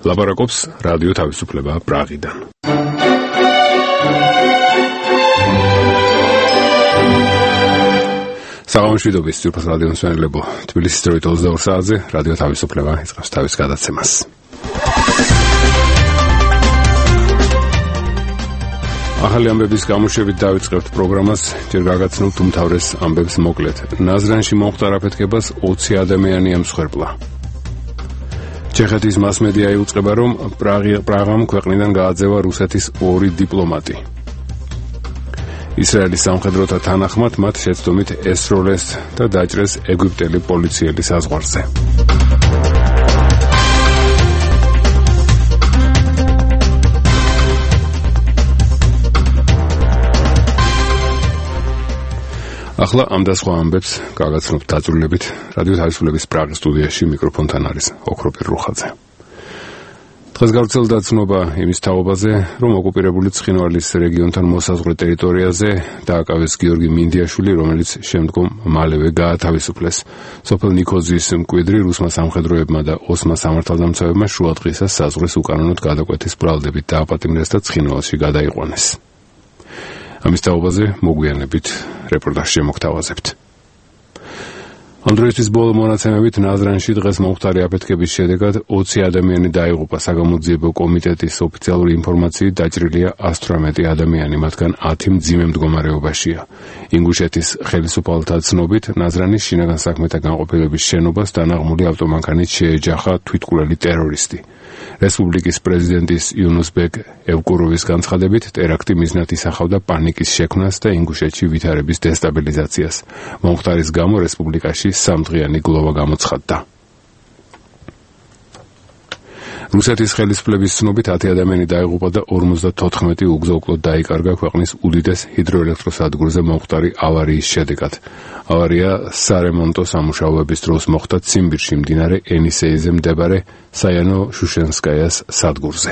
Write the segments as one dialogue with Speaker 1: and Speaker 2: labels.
Speaker 1: ლაპარაკობს რადიო თავისუფლება პრაღიდან. საღამოშვიდობის ძვირფას რადიო მსმენელებო, თბილისის დროით 22 საათზე რადიო თავისუფლება იწყებს თავის გადაცემას. ახალი ამბების გამოშვებით დავიწყებთ პროგრამას, ჯერ გაგაცნობთ უმთავრეს ამბებს მოკლედ. ნაზრანში მომხდარ აფეთქებას 20 ადამიანი ემსხვერპლა. ჩეხეთის მასმედია იუწყება, რომ პრაღამ ქვეყნიდან გააძევა რუსეთის 2 დიპლომატი. ისრაელის სამხედროთა თანახმად მათ შეცდომით ესროლეს და დაჭრეს ეგვიპტელი პოლიციელი საზღვარზე. ახლა ამ და სხვა ამბებს გაგაცნობთ დაწვრილებით. რადიო თავისუფლების პრაღის სტუდიაში მიკროფონთან არის ოქროპირ რუხაძე. დღეს გავრცელდა ცნობა იმის თაობაზე, რომ ოკუპირებული ცხინვალის რეგიონთან მოსაზღვრე ტერიტორიაზე დააკავეს გიორგი მინდიაშვილი, რომელიც შემდგომ მალევე გაათავისუფლეს. სოფელ ნიქოზის მკვიდრი რუსმა სამხედროებმა და ოსმა სამართალდამცავებმა შუადღისას საზღვრის უკანონოდ გადაკვეთის ბრალდებით დააპატიმრეს და ცხინვალში გადაიყვანეს. ამის თაობაზე მოგვიანებით რეპორტაჟში მოგთავაზებთ. ამ დროისთვის ბოლო მონაცემებით ნაზრანში დღეს მომხდარი აფეთქების შედეგად 20 ადამიანი დაიღუპა. საგამოძიებო კომიტეტის ოფიციალური ინფორმაციით დაჭრილია 118 ადამიანი, მათგან 10 მძიმე მდგომარეობაშია. ინგუშეთის ხელისუფალთა ცნობით ნაზრანის შინაგან საქმეთა განყოფილების შენობას დანაღმული ავტომანქანით შეეჯახა თვითმკვლელი ტერორისტი. რესპუბლიკის პრეზიდენტის იუნუსბეკ ევკუროვის განცხადებით, ტერაქტი მიზნად ისახავდა პანიკის შექმნას და ინგუშეთში ვითარების დესტაბილიზაციას. მომხდარის გამო რესპუბლიკაში 3 დღიანი გლოვა გამოცხადდა. რუსეთის ხელისუფლების ცნობით 10 ადამიანი დაიღუპა და 54 უგზო-უკლოდ დაიკარგა ქვეყნის უდიდეს ჰიდროელექტროსადგურზე მომხდარი ავარიის შედეგად. ავარია სარემონტო სამუშაოების დროს მოხდა ციმბირში მდინარე ენისეიზე მდებარე საიანო-შუშენსკაიას სადგურზე.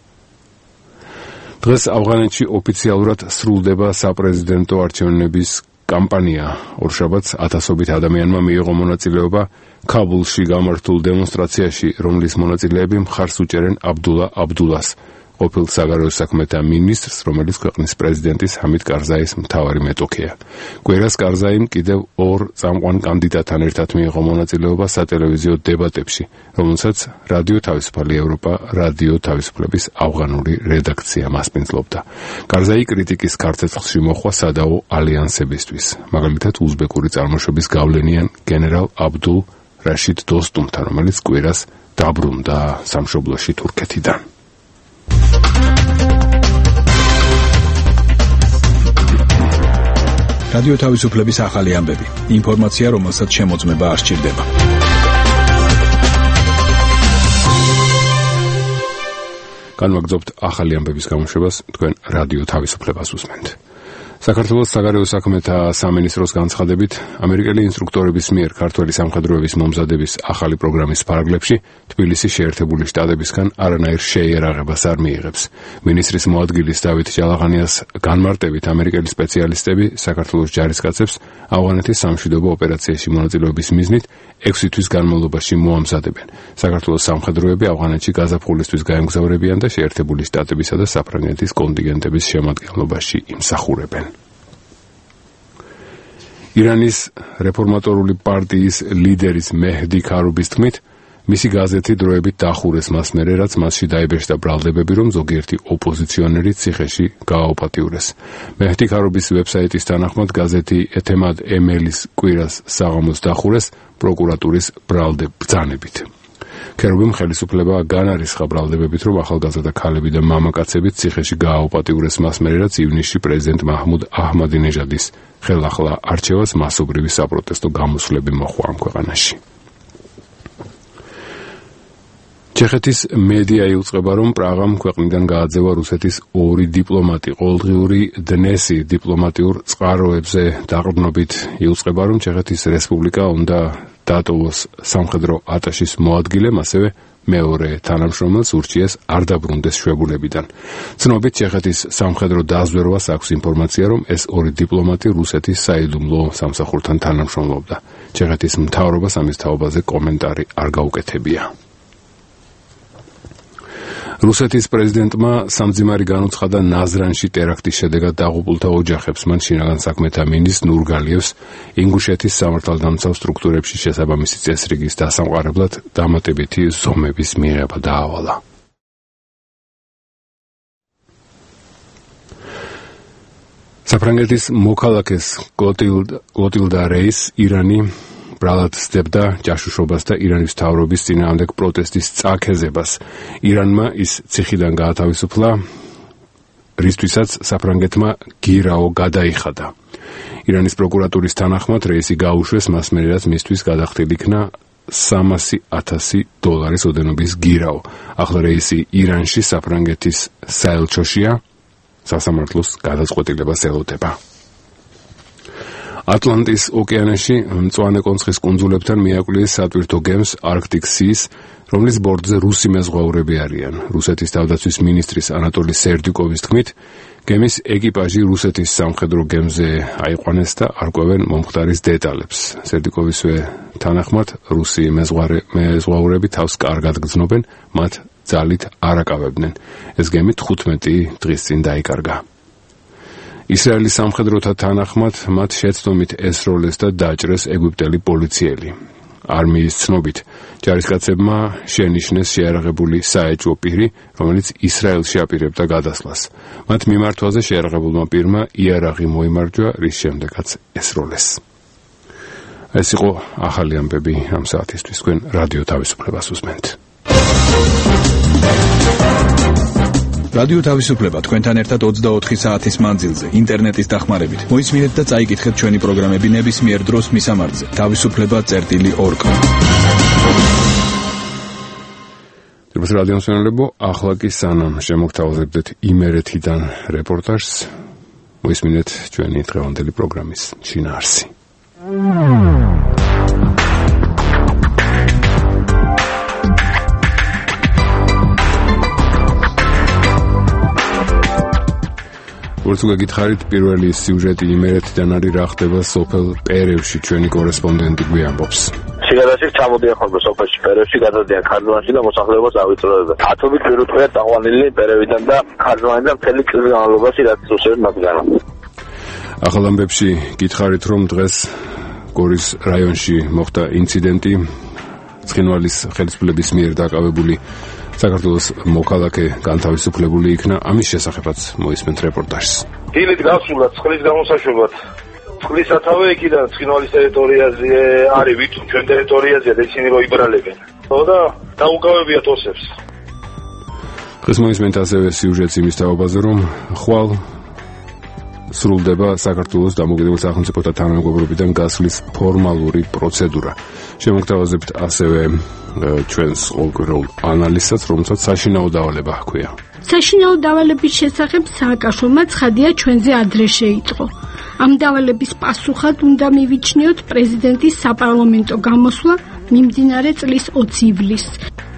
Speaker 1: დღეს ავღანეთში ოფიციალურად სრულდება საპრეზიდენტო არჩევნების კამპანია. ორშაბათს ათასობით ადამიანმა მიიღო მონაწილეობა ქაბულში გამართულ დემონსტრაციაში, რომლის მონაწილეები მხარს უჭერენ აბდულა აბდულას, ყოფილ საგარეო საქმეთა მინისტრს, რომელიც ქვეყნის პრეზიდენტის ჰამიდ კარზაის მთავარი მეტოქეა. კვირას კარზაიმ კიდევ 2 წამყვან კანდიდატთან ერთად მიიღო მონაწილეობა სატელევიზიო დებატებში, რომელსაც რადიო თავისუფალი ევროპა, რადიო თავისუფლების ავღანური რედაქცია მასპინძლობდა. კარზაი კრიტიკის ქარცეცხლში მოხვა სადაო ალიანსებისთვის, მაგალითად უზბეკური წარმოშობის გავლენიან გენერალ აბდულ რაშიდ დოსტუმთან, რომელიც კვირას დაბრუნდა სამშობლოში თურქეთიდან.
Speaker 2: რადიო თავისუფლების ახალი ამბები. ინფორმაცია, რომელსაც შემოწმება არ სჭირდება.
Speaker 1: განვაგრძობთ ახალი ამბების გამოშვებას, თქვენ რადიო თავისუფლებას უსმენთ. საქართველოს საგარეო საქმეთა სამინისტროს განცხადებით, ამერიკელი ინსტრუქტორების მიერ ქართველი სამხედროების მომზადების ახალი პროგრამის ფარგლებში თბილისის შეერთებული შტატებისგან არანაირ შეიარაღებას არ მიიღებს. მინისტრის მოადგილის დავით ჯალაღანიას განმარტებით, ამერიკელი სპეციალისტები საქართველოს ჯარისკაცებს ავღანეთის სამშვიდობო ოპერაციაში მონაწილეობის მიზნით 6 თვის განმავლობაში მოამზადებენ. საქართველოს სამხედროები ავღანეთში გაზაფხულისთვის გაემგზავრებიან და შეერთებული შტატებისა და საფრანგეთის კონტინგენტების შემადგენლობაში იმსახურებენ. ირანის რეფორმატორული პარტიის ლიდერის მეჰდი ქარუბის თქმით, მისი გაზეთი დროებით დახურეს მას მერე, რაც მასში დაიბეჭდა ბრალდებები, რომ ზოგიერთი ოპოზიციონერი ციხეში გააოპატიურეს. მეჰდი ქარუბის ვებსაიტის თანახმად გაზეთი ეთემად ემელის კვირას საღამოს დახურეს პროკურატურის ბრძანებით. ქერუბიმ ხელისუფლება განარისხა ბრალდებებით, რომ ახალგაზრდა ქალები და მამაკაცები ციხეში გააოპატიურეს მას მერე, რაც ივნისში პრეზიდენტ მაჰმუდ აჰმადინეჟადის ხელახლა არჩევას მასობრივი საპროტესტო გამოსვლები მოჰყვა ამ ქვეყანაში. ჩეხეთის მედია იუწყება, რომ პრაღამ ქვეყნიდან გააძევა რუსეთის 2 დიპლომატი. ყოველდღიური დნესი დიპლომატიურ წყაროებზე დაყრდნობით იუწყება, რომ ჩეხეთის რესპუბლიკა უნდა დატოვოს სამხედრო ატაშის მოადგილემ, ასევე მეორე თანამშრომელს ურჩიეს არ დაბრუნდეს შვებულებიდან. ცნობით ჩეხეთის სამხედრო დაზვერვას აქვს ინფორმაცია, რომ ეს 2 დიპლომატი რუსეთის საიდუმლო სამსახურთან თანამშრომლობდა. ჩეხეთის მთავრობას ამის თაობაზე კომენტარი არ გაუკეთებია. რუსეთის პრეზიდენტმა სამძიმარი განუცხადა ნაზრანში ტერაქტის შედეგად დაღუპულთა ოჯახებს. მან შინაგან საქმეთა მინისტრ ნურგალიევს ინგუშეთის სამართალდამცავ სტრუქტურებში შესაბამისი წესრიგის დასამყარებლად დამატებითი ზომების მიღება დაავალა. საფრანგეთის მოქალაქეს კლოტილდა რეის ირანი ბრალად სდებდა ჯაშუშობას და ირანის მთავრობის წინააღმდეგ პროტესტის წაქეზებას. ირანმა ის ციხიდან გაათავისუფლა, რისთვისაც საფრანგეთმა გირაო გადაიხადა. ირანის პროკურატურის თანახმად რეისი გაუშვეს მას მერე, რაც მისთვის გადახდილი იქნა $300,000 ოდენობის გირაო. ახლა რეისი ირანში საფრანგეთის საელჩოშია, სასამართლოს გადაწყვეტილებას ელოდება. ატლანტის ოკეანეში მწვანე კონცხის კუნძულებთან მიაკვლიეს სატვირთო გემს Arctic Seas, რომლის ბორტზე რუსი მეზღვაურები არიან. რუსეთის თავდაცვის მინისტრის ანატოლი სერდიკოვის თქმით, გემის ეკიპაჟი რუსეთის სამხედრო გემზე აიყვანეს და არკვევენ მომხდარის დეტალებს. სერდიკოვისვე თანახმად, რუსი მეზღვაურები თავს კარგად გრძნობენ, მათ ძალით არ აკავებდნენ. ეს გემი 15 დღის წინ დაიკარგა. ისრაელის სამხედროთა თანახმად, მათ შეცდომით ესროლეს და დაჭრეს ეგვიპტელი პოლიციელი. არმიის ცნობით, ჯარისკაცებმა შენიშნეს შეიარაღებული საეჭვო პირი, რომელიც ისრაელში აპირებდა გადასვლას. მათ მიმართვაზე შეიარაღებულმა პირმა იარაღი მოიმარჯვა, რის შემდეგაც ესროლეს. ეს იყო ახალი ამბები ამ საათისთვის. თქვენ რადიო თავისუფლებას უსმენთ.
Speaker 2: რადიო თავისუფლება თქვენთან ერთად 24 საათის მანძილზე, ინტერნეტის დახმარებით. მოისმინეთ და წაიკითხეთ ჩვენი პროგრამები ნებისმიერ დროს მისამართზე. თავისუფლება.org. დრო რადიო მსმენელებო, ახლა კი სანამ შემოგთავაზებდეთ იმერეთიდან რეპორტაჟს, მოისმინეთ ჩვენი დღევანდელი პროგრამის შინაარსი. Ურცუგა გითხარით პირველი სიუჟეტი იმერეთიდან არის რა ხდება სოფელ პერევში ჩვენი კორესპონდენტი გვიამბობს.
Speaker 3: სიგარაში ჩამოდიან ხოლმე სოფელში პერევში გადადიან ქარდვანში და მოსახლეობას ავიწროებენ. ათობით პირუტყვია წაყვანილი პერევიდან და ქარდვანიდან მთელი წლის განმავლობაში რაც უსწრებს მათგანა.
Speaker 1: ახალ ამბებში გითხარით რომ დღეს გორის რაიონში მოხდა ინციდენტი ცხინვალის ხელისუფლების მიერ დაკავებული საქართველოს მოქალაქე განთავისუფლებული იქნა. ამის შესახებაც მოისმენთ რეპორტაჟს.
Speaker 3: დილით გასულა წყლის გამოსაშვებად. წყლის სათავე იქიდან ცხინვალის ტერიტორიაზე არის ვით ჩვენ ტერიტორიაზე და ისინი მოიბრალებენ. და დაუკავებიათ ოსებს.
Speaker 1: დღეს მოისმენთ ასევე სიუჟეტი იმის თაობაზე, რომ ხვალ სრულდება საქართველოს დამოუკიდებელ სახელმწიფოთა თანამეგობრობიდან გასვლის ფორმალური პროცედურა. შემოგთავაზებთ ასევე ჩვენს ყოველკვირეულ ანალიზსაც, რომელსაც საშინაო დავალება ჰქვია.
Speaker 4: საშინაო დავალების შესახებ სააკაშვილმა ცხადია ჩვენზე ადრე შეიწყო. ამ დავალების პასუხად უნდა მივიჩნიოთ პრეზიდენტის საპარლამენტო გამოსვლა მიმდინარე წლის 20 ივლისს.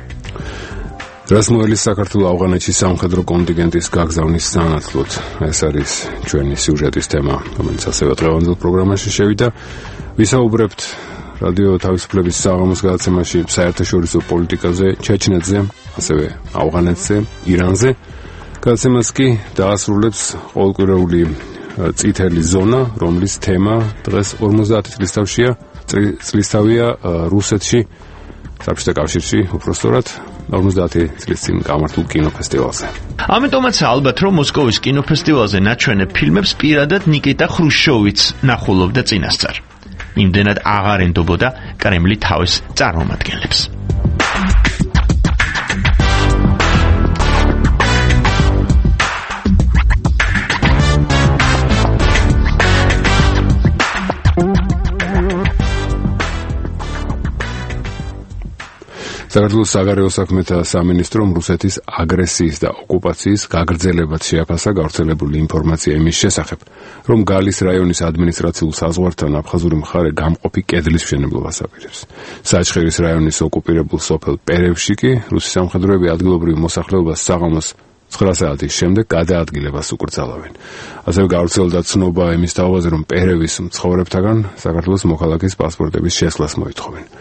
Speaker 4: რასმოელის საქართველოს ავღანეთში სამხედრო კონტინგენტის გაგზავნის სანაცვლოდ. ეს არის ჩვენი სიუჟეტის თემა, რომელიც ასევე დღევანდელ პროგრამაში შევიდა. ვისაუბრებთ რადიო თავისუფლების საღამოს გადაცემაში საერთაშორისო პოლიტიკაზე, ჩეჩნეთზე, ასევე ავღანეთზე, ირანზე. გადაცემას კი დაასრულებს ყოველკვირეული წითელი ზონა, რომლის თემა დღეს 50 წლისთავია რუსეთში, საბჭოთა კავშირში, უпростоრად 50 წლის წინ გამართულ კინოფესტივალზე.
Speaker 5: ამიტომაც ალბათ რომ მოსკოვის კინოფესტივალზე ნაჩვენებ ფილმებს პირადად ნიკიტა ხრუშჩოვიც ნახულობდა წინასწარ. იმდენად აღარ ენდობოდა კრემლი თავის წარმომადგენლებს.
Speaker 1: საქართველოს საგარეო საქმეთა სამინისტრომ რუსეთის აგრესიის და ოკუპაციის გაგრძელებად შეაფასა გავრცელებული ინფორმაცია იმის შესახებ, რომ გალის რაიონის ადმინისტრაციულ საზღვართან აფხაზური მხარე გამყოფი კედლის მშენებლობას აპირებს. საჩხერის რაიონის ოკუპირებულ სოფელ პერევში კი რუსი სამხედროები ადგილობრივ მოსახლეობას საღამოს 9 საათის შემდეგ გადაადგილებას უკრძალავენ. ასევე გავრცელდა ცნობა იმის თაობაზე, რომ პერევის მცხოვრებთაგან საქართველოს მოქალაქის პასპორტების შესვლას მოითხოვენ.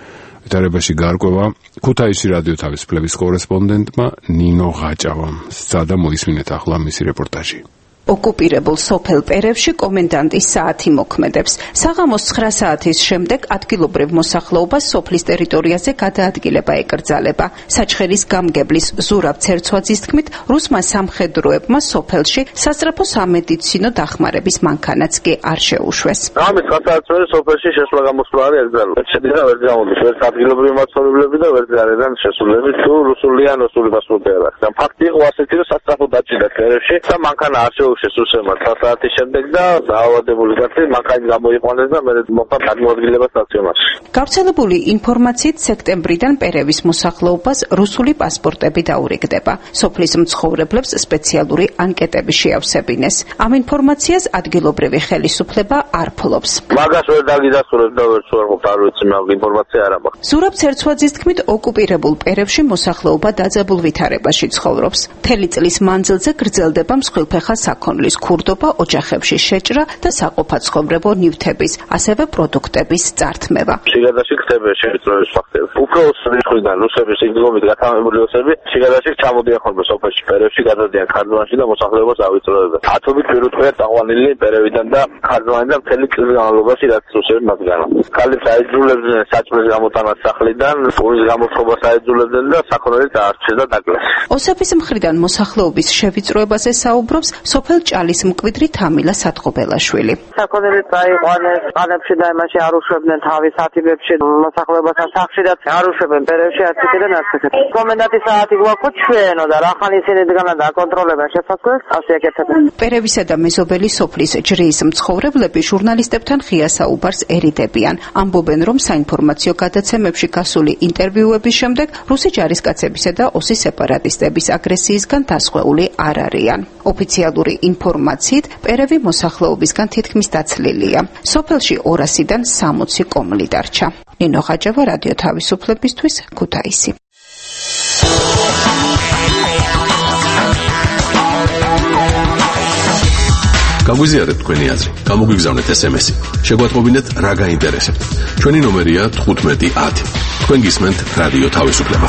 Speaker 1: ვითარებაში გარკვევა ქუთაისში რადიო თავისუფლების კორესპონდენტმა ნინო ღაჭავამ. სცადა მოისმინეთ ახლა მისი რეპორტაჟი.
Speaker 6: ოკუპირებულ სოფელ პერევში კომენდანტის საათი მოქმედებს. საღამოს 9 საათის შემდეგ ადგილობრივ მოსახლეობას სოფლის ტერიტორიაზე გადაადგილება ეკრძალება. საჩხერის გამგებლის ზურაბ ცერცვაძის თქმით, რუსმა სამხედროებმა სოფელში სასწრაფო სამედიცინო დახმარების მანქანაც კი არ შეუშვეს.
Speaker 3: ამის ხასააცველი სოფელში შესვლა-გამოსვლა არის ეკრძალვა. შედგება ვერ გამოდის, ვერ ადგილობრივი მაცხოვრებლები და ვერ გარედან შესულები თუ რუსული ან რუსული პასპორტი არ აქვს. ფაქტი იყო ასეთი, რომ სასწრაფო დაჭირდა პერევში და მანქანა არ შესუსემა 9 საათის შემდეგ და დაავადებული კაცი მანქანის გამოიყვანეს და მერე მოხდა გადმოადგილება სტაციონარში.
Speaker 6: გავრცელებული ინფორმაციით სექტემბრიდან პერევის მოსახლეობას რუსული პასპორტები დაურიგდება. სოფლის მცხოვრებლებს სპეციალური ანკეტები შეავსებინეს. ამ ინფორმაციას ადგილობრივი ხელისუფლება არ ფლობს.
Speaker 3: მაგას ვერ დაგიდასტურებ და ვერ ვარყოფ, არ ვიცი, მაგ ინფორმაცია არ აქვს.
Speaker 6: ზურაბ ცერცვაძის თქმით, ოკუპირებულ პერევში მოსახლეობა დაძაბულ ვითარებაში ცხოვრობს. მთელი წლის მანძილზე გრძელდება მსხვილფეხა საქონლის ქურდობა, ოჯახებში შეჭრა და საყოფაცხოვრებო ნივთების, ასევე პროდუქტების წართმევა.
Speaker 3: შიგადაში ხდება შევიწროების ფაქტები. უფრო რუსებიდან, რუსების სიგრძნობით გათამამებული რუსები შიგადაში ჩამოდიან ხოლმე სოფელში, პერევში გადადიან ქარდვანში და მოსახლეობას ავიწროებენ. ათობით პირუტყვია დაყვანილი პერევიდან და ქარდვანიდან მთელი წლის განმავლობაში, რაც რუსები მას განა. ქალებს აიძულებდნენ საჭმლის გამოტანას სახლიდან, პურის გამოწყობას აიძულებდნენ და საქონელი დაარჩეს და დაკლეს.
Speaker 6: ოსების მხრიდან მოსახლეობის შევიწროებაზე საუბრობს სოფელ ჭალის მკვიდრი თამილა სატყობელაშვილი.
Speaker 7: საქონელი წაიყვანეს, ყანებში და იმაში არ უშვებდნენ თავის ათიბებში, მოსახლეობასთან სახლში და არ უშვებენ პერევში არც იქიდან არც იქიდან. კომენდანტის საათი გვაქვს ჩვენო და რახან ისინი დგანან და აკონტროლებენ შესაძლოა ასე აკეთებენ.
Speaker 6: პერევისა და მეზობელი სოფლის ჯრის მცხოვრებლები ჟურნალისტებთან ღია საუბარს ერიდებიან. ამბობენ, რომ საინფორმაციო გადაცემებში გასული ინტერვიუების შემდეგ რუსი ჯარისკაცებისა და ოსი სეპარატისტების აგრესიისგან დასხვეული არ არიან. ოფიციალური ინფორმაციით, პერევი მოსახლეობისგან თითქმის დაცლილია. სოფელში 200-დან 60 კომლი დარჩა. ნინო ღაჭავა, რადიო თავისუფლებისთვის, ქუთაისი.
Speaker 8: გაგვიზიარეთ თქვენი აზრი, გამოგვიგზავნეთ SMS-ი. შეგვატყობინეთ რა გაინტერესებთ. ჩვენი ნომერია 1510. თქვენ გისმენთ რადიო თავისუფლება.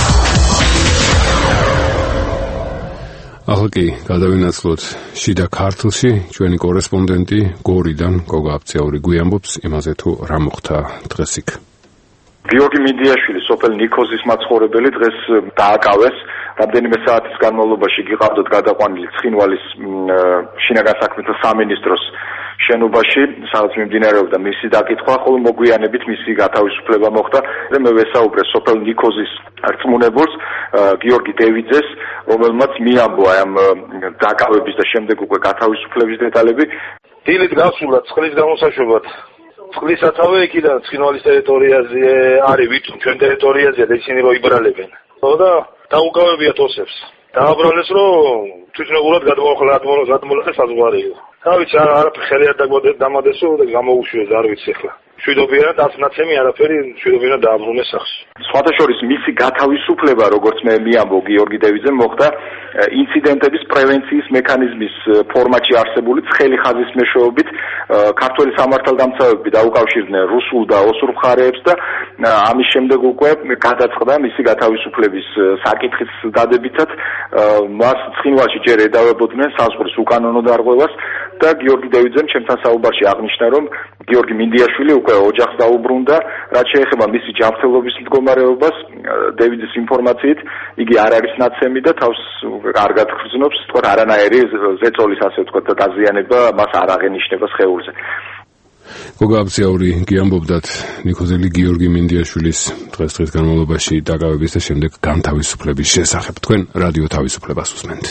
Speaker 1: ახლა კი გადავინაცვლოთ შიდა ქართლში ჩვენი კორესპონდენტი გორიდან გოგა აფცეური გვიამბობს იმაზე თუ რა მოხდა დღეს იქ.
Speaker 9: გიორგი მინდიაშვილი, სოფელ ნიქოზის მაცხოვრებელი, დღეს დააკავეს. რამდენიმე საათის განმავლობაში გიყავდათ გადაყვანილი ცხინვალის შინაგან საქმეთა სამინისტროს შენობაში, სადაც მიმდინარეობდა მისი დაკითხვა, ხოლო მოგვიანებით მისი გათავისუფლება მოხდა. მე ვესაუბრე სოფელ ნიქოზის რწმუნებულს, გიორგი დევიძეს, რომელმაც მიამბო ამ დაკავების და შემდეგ უკვე გათავისუფლების დეტალები.
Speaker 3: დილით გასულა წყლის გამოსაშვებად. წყლის სათავე იქიდან ცხინვალის ტერიტორიაზე არის, ვიწრო ჩვენ ტერიტორიაზეა და ისინი რო იბრალებენ. და დაუკავებიათ ოსებს. დააბრალეს, რომ თვითნებურად გადმოლახეს საზღვარიო. რა ვიცი, არაფერი ხელი არ დამადესო და გამოუშვეს, არ ვიცი ახლა. შვიდობიანად ათნაცემი არაფერი შვიდობიანად დააბრუნეს სახლში.
Speaker 9: სხვათა შორის მისი გათავისუფლება, როგორც მე მიამბო გიორგი დევიძემ, მოხდა ინციდენტების პრევენციის მექანიზმის ფორმატში არსებული ცხელი ხაზის მეშვეობით. ქართველი სამართალდამცავები დაუკავშირდნენ რუსულ და ოსურ მხარეებს და ამის შემდეგ უკვე გადაწყდა მისი გათავისუფლების საკითხის დადებითად. მას ცხინვალში ჯერ ედავებოდნენ საზღვრის უკანონო დარღვევას და გიორგი დევიძემ ჩემთან საუბარში აღნიშნა, რომ გიორგი მინდიაშვილი უკვე ოჯახს დაუბრუნდა, რაც შეეხება მისი ჯანმრთელობის მდგომარეობას. დევიძის ინფორმაციით, იგი არ არის ნაცემი და თავს კარგად გრძნობს, თქო, არანაირი ზეწოლის ასე ვთქვათ დაზიანება მას არ აღენიშნება სხეულზე.
Speaker 1: გოგა აფცეური გიამბობდათ ნიქოზელი გიორგი მინდიაშვილის დღეს განმავლობაში დაკავების და შემდეგ განთავისუფლების შესახებ. თქვენ რადიო თავისუფლებას უსმენთ.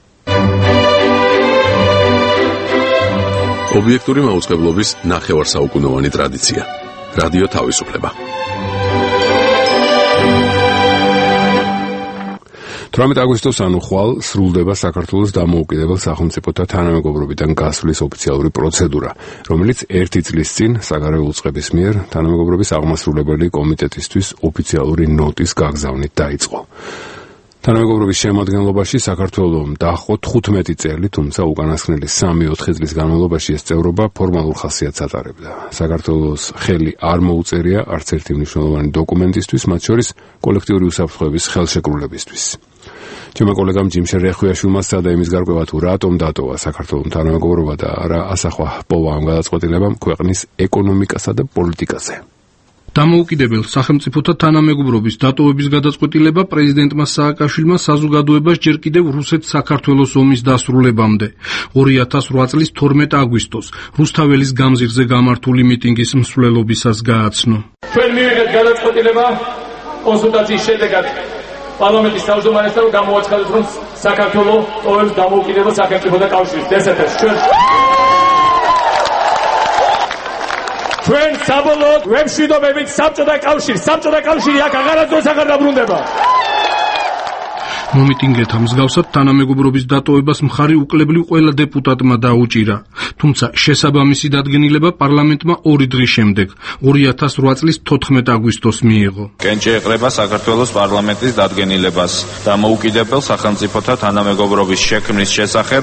Speaker 8: ობიექტური მაუწყებლობის ნახევარსაუკუნოვანი ტრადიცია. რადიო თავისუფლება.
Speaker 1: 18 აგვისტოს ანუ ხვალ სრულდება საქართველოს დამოუკიდებელ სახელმწიფოთა თანამეგობრობიდან გასვლის ოფიციალური პროცედურა, რომელიც 1 წლის წინ საგარეო უწყების მიერ თანამეგობრობის აღმასრულებელი კომიტეტისთვის ოფიციალური ნოტის გაგზავნით დაიწყო. თანამეგობრობის შემადგენლობაში საქართველოს დაახო 15 წელი, თუმცა უკანასკნელი 3-4 წლის განმავლობაში ეს წევრობა ფორმალურ ხასიათს ატარებდა. საქართველოს ხელი არ მოუწერია არც ერთი მნიშვნელოვანი დოკუმენტისთვის, მათ შორის კოლექტიური უსაფრთხოების ხელშეკრულებისთვის. ჩემო კოლეგამ ჯიმშერ რეხვიაშვილმა სცადა იმის გარკვევა თუ რატომ დატოვა საქართველოს თანამეგობრობა და რა ასახვა ჰპოვა ამ გადაწყვეტილებამ ქვეყნის ეკონომიკასა და პოლიტიკაზე.
Speaker 10: დამოუკიდებელ სახელმწიფოთა თანამეგობრობის დატოვების გადაწყვეტილება პრეზიდენტმა სააკაშვილმა საზოგადოებას ჯერ კიდევ რუსეთ-საქართველოს ომის დასრულებამდე 2008 წლის 12 აგვისტოს რუსთაველის გამზირზე გამართული მიტინგის მსვლელობისას გააცნო.
Speaker 11: ჩვენ მივიღეთ გადაწყვეტილება კონსულტაციის შედეგად პარლამენტის თავმჯდომარესთან გამოაცხადეთ, რომ საქართველოს ტოვებს დამოუკიდებელ სახელმწიფოთა კავშირს. დსთ-ს ჩვენ საბოლოოდ ვემშვიდობებით საბჭოთა კავშირი აქ აღარასდროს აღარ დაბრუნდება.
Speaker 10: მომიტინგეთა მსგავსად თანამეგობრობის დატოვებას მხარი უკლებლივ ყველა დეპუტატმა დაუჭირა, თუმცა შესაბამისი დადგენილება პარლამენტმა 2 დღის შემდეგ 2008 წლის 14 აგვისტოს მიიღო.
Speaker 12: კენჭი ეყრება საქართველოს პარლამენტის დადგენილებას დამოუკიდებელ სახელმწიფოთა თანამეგობრობის შექმნის შესახებ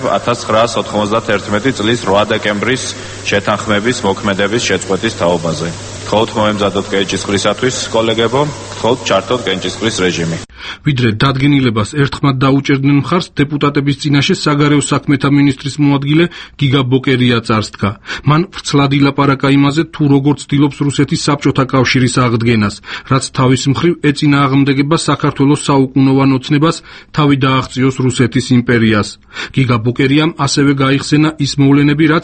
Speaker 12: 1991 წლის 8 დეკემბრის შეთანხმების მოქმედების შეწყვეტის თაობაზე. გთხოვთ მოემზადოთ კენჭისყრისათვის, კოლეგებო, გთხოვთ ჩართოთ კენჭისყრის რეჟიმი.
Speaker 10: ვიდრე დადგენილებას ერთხმად დაუჭერდნენ მხარს, დეპუტატების წინაშე საგარეო საქმეთა მინისტრის მოადგილე გიგა ბოკერია წარსდგა. მან ვრცლად ილაპარაკა იმაზე, თუ როგორ ცდილობს რუსეთის საბჭოთა კავშირის აღდგენას, რაც თავის მხრივ ეწინააღმდეგება საქართველოს საუკუნოვან ოცნებას თავი დააღწიოს რუსეთის იმპერიას. გიგა ბოკერიამ ასევე გაიხსენა ის მოვლენები, რაც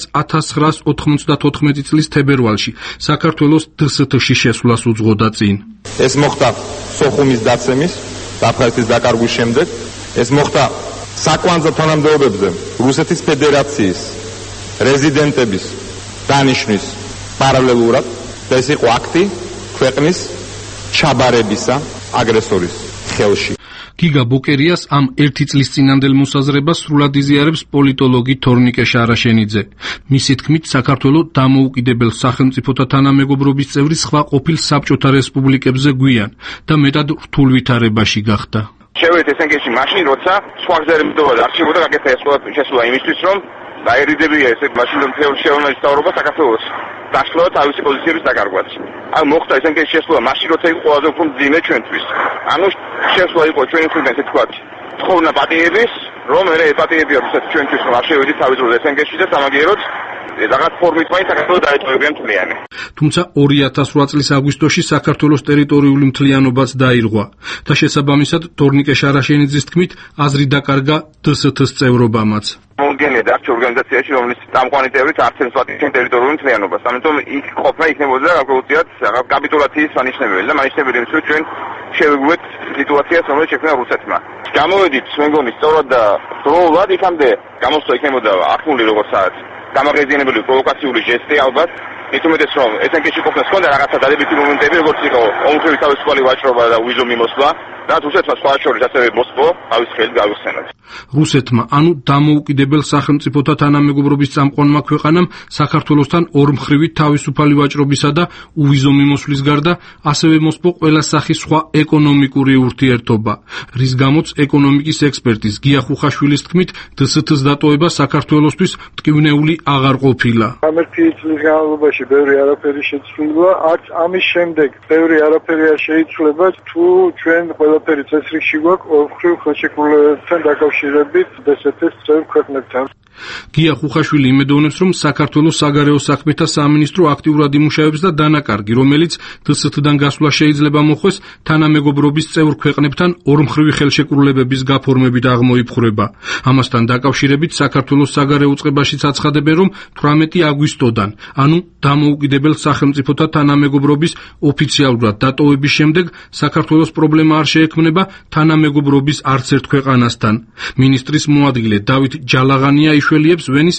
Speaker 10: 1994 წლის თებერვალში საქართველოს დსთ-ში შესვლას უძღოდა წინ.
Speaker 13: ეს მოხდა სოხუმის დაცემის დაფხეთის დაკარგვის შემდეგ, ეს მოხდა საკვანძო თანამდებობებზე რუსეთის ფედერაციის რეზიდენტების დანიშვნის პარალელურად და ეს იყო აქტი ქვეყნის ჩაბარებისა აგრესორის ხელში.
Speaker 10: გიგა ბოკერიას ამ 1 წლის წინანდელ მოსაზრებას სრულად იზიარებს პოლიტოლოგი თორნიკე შარაშენიძე. მისი თქმით, საქართველოს დამოუკიდებელ სახელმწიფოთა თანამეგობრობის წევრი სხვა ყოფილ საბჭოთა რესპუბლიკებზე გვიან და მეტად რთულ ვითარებაში გახდა.
Speaker 3: შევედით ესენგეში მაშინ, როცა სხვა გზერებდა არჩევოდა გაკეთა ეს ყველა შესულა იმისთვის, რომ დაერიდებია ესე მაშინ რომ შეუძლია ისწავლება საქართველოს დაშლა თავისი პოზიციების დაკარგვაც. აი მოხდა ესენგეში შესულა მაშინ, როცა იყო ყველაზე უფრო მძიმე ჩვენთვის. ანუ შესულა იყო ჩვენი მხრიდან ესე თქვა თხოვნა პატიების, რომ მე ეპატიებია რუსეთ ჩვენთვის რომ არ შევედით თავის დროზე ესენგეში და სამაგიეროდ რაღაც ფორმით მაინც საქართველოს დაეტოვებიან მთლიანი.
Speaker 10: თუმცა 2008 წლის აგვისტოში საქართველოს ტერიტორიული მთლიანობაც დაირღვა და შესაბამისად თორნიკე შარაშენიძის თქმით აზრი დაკარგა დსთ-ს წევრობამაც.
Speaker 3: მომგენია დარჩა ორგანიზაციაში, რომლის წამყვანი წევრიც არ ცემს პატივს ტერიტორიული მთლიანობას. ამიტომ იქ ყოფნა იქნებოდა გაკვეთიათ რაღაც კაპიტულაციის მანიშნებელი და მანიშნებელი იმის რომ ჩვენ შევეგუეთ სიტუაციას, რომელიც შექმნა რუსეთმა. გამოვედით მე მგონი სწორად და დროულად იქამდე გამოსვლა იქნებოდა აქტიური როგორცაც გამაღიზიანებელი პროვოკაციული ჟესტი ალბათ. მით უმეტეს რომ ესენგეში ყოფნას ჰქონდა რაღაცა დადებითი მომენტები, როგორც იყო ომხრივი თავისუფალი ვაჭრობა და ვიზო მიმოსვლა, და რუსეთმა სხვა შორის ასევე მოსპო თავის ხელით გავიხსენოთ.
Speaker 10: რუსეთმა, ანუ დამოუკიდებელ სახელმწიფოთა თანამეგობრობის წამყვანმა ქვეყანამ საქართველოსთან ორმხრივი თავისუფალი ვაჭრობისა და უვიზო მიმოსვლის გარდა ასევე მოსპო ყველა სახის სხვა ეკონომიკური ურთიერთობა, რის გამოც ეკონომიკის ექსპერტის გია ხუხაშვილის თქმით, დსთ-ს დატოვება საქართველოსთვის მტკივნეული აღარ ყოფილა.
Speaker 14: ამ 1 წლის განმავლობაში ბევრი არაფერი შეცვლილა, არც ამის შემდეგ ბევრი არაფერია შეიცვლება, თუ ჩვენ ყველაფერი წესრიგში გვაქვს ორმხრივ ხელშეკრულებებთან დაკავშირებით დსთ-ს წევრ ქვეყნებთან.
Speaker 10: გია ხუხაშვილი იმედოვნებს, რომ საქართველოს საგარეო საქმეთა სამინისტრო აქტიურად იმუშავებს და დანაკარგი, რომელიც დსთ-დან გასვლა შეიძლება მოხდეს, თანამეგობრობის წევრ ქვეყნებთან ორმხრივი ხელშეკრულებების გაფორმებით აღმოიფხვრება. ამასთან დაკავშირებით საქართველოს საგარეო უწყებაშიც აცხადებენ, რომ 18 აგვისტოდან, ანუ დამოუკიდებელ სახელმწიფოთა თანამეგობრობის ოფიციალურად დატოვების შემდეგ საქართველოს პრობლემა არ შეექმნება თანამეგობრობის არც ერთ ქვეყანასთან. მინისტრის მოადგილე დავით ჯალაღანია იშველიებს ვენის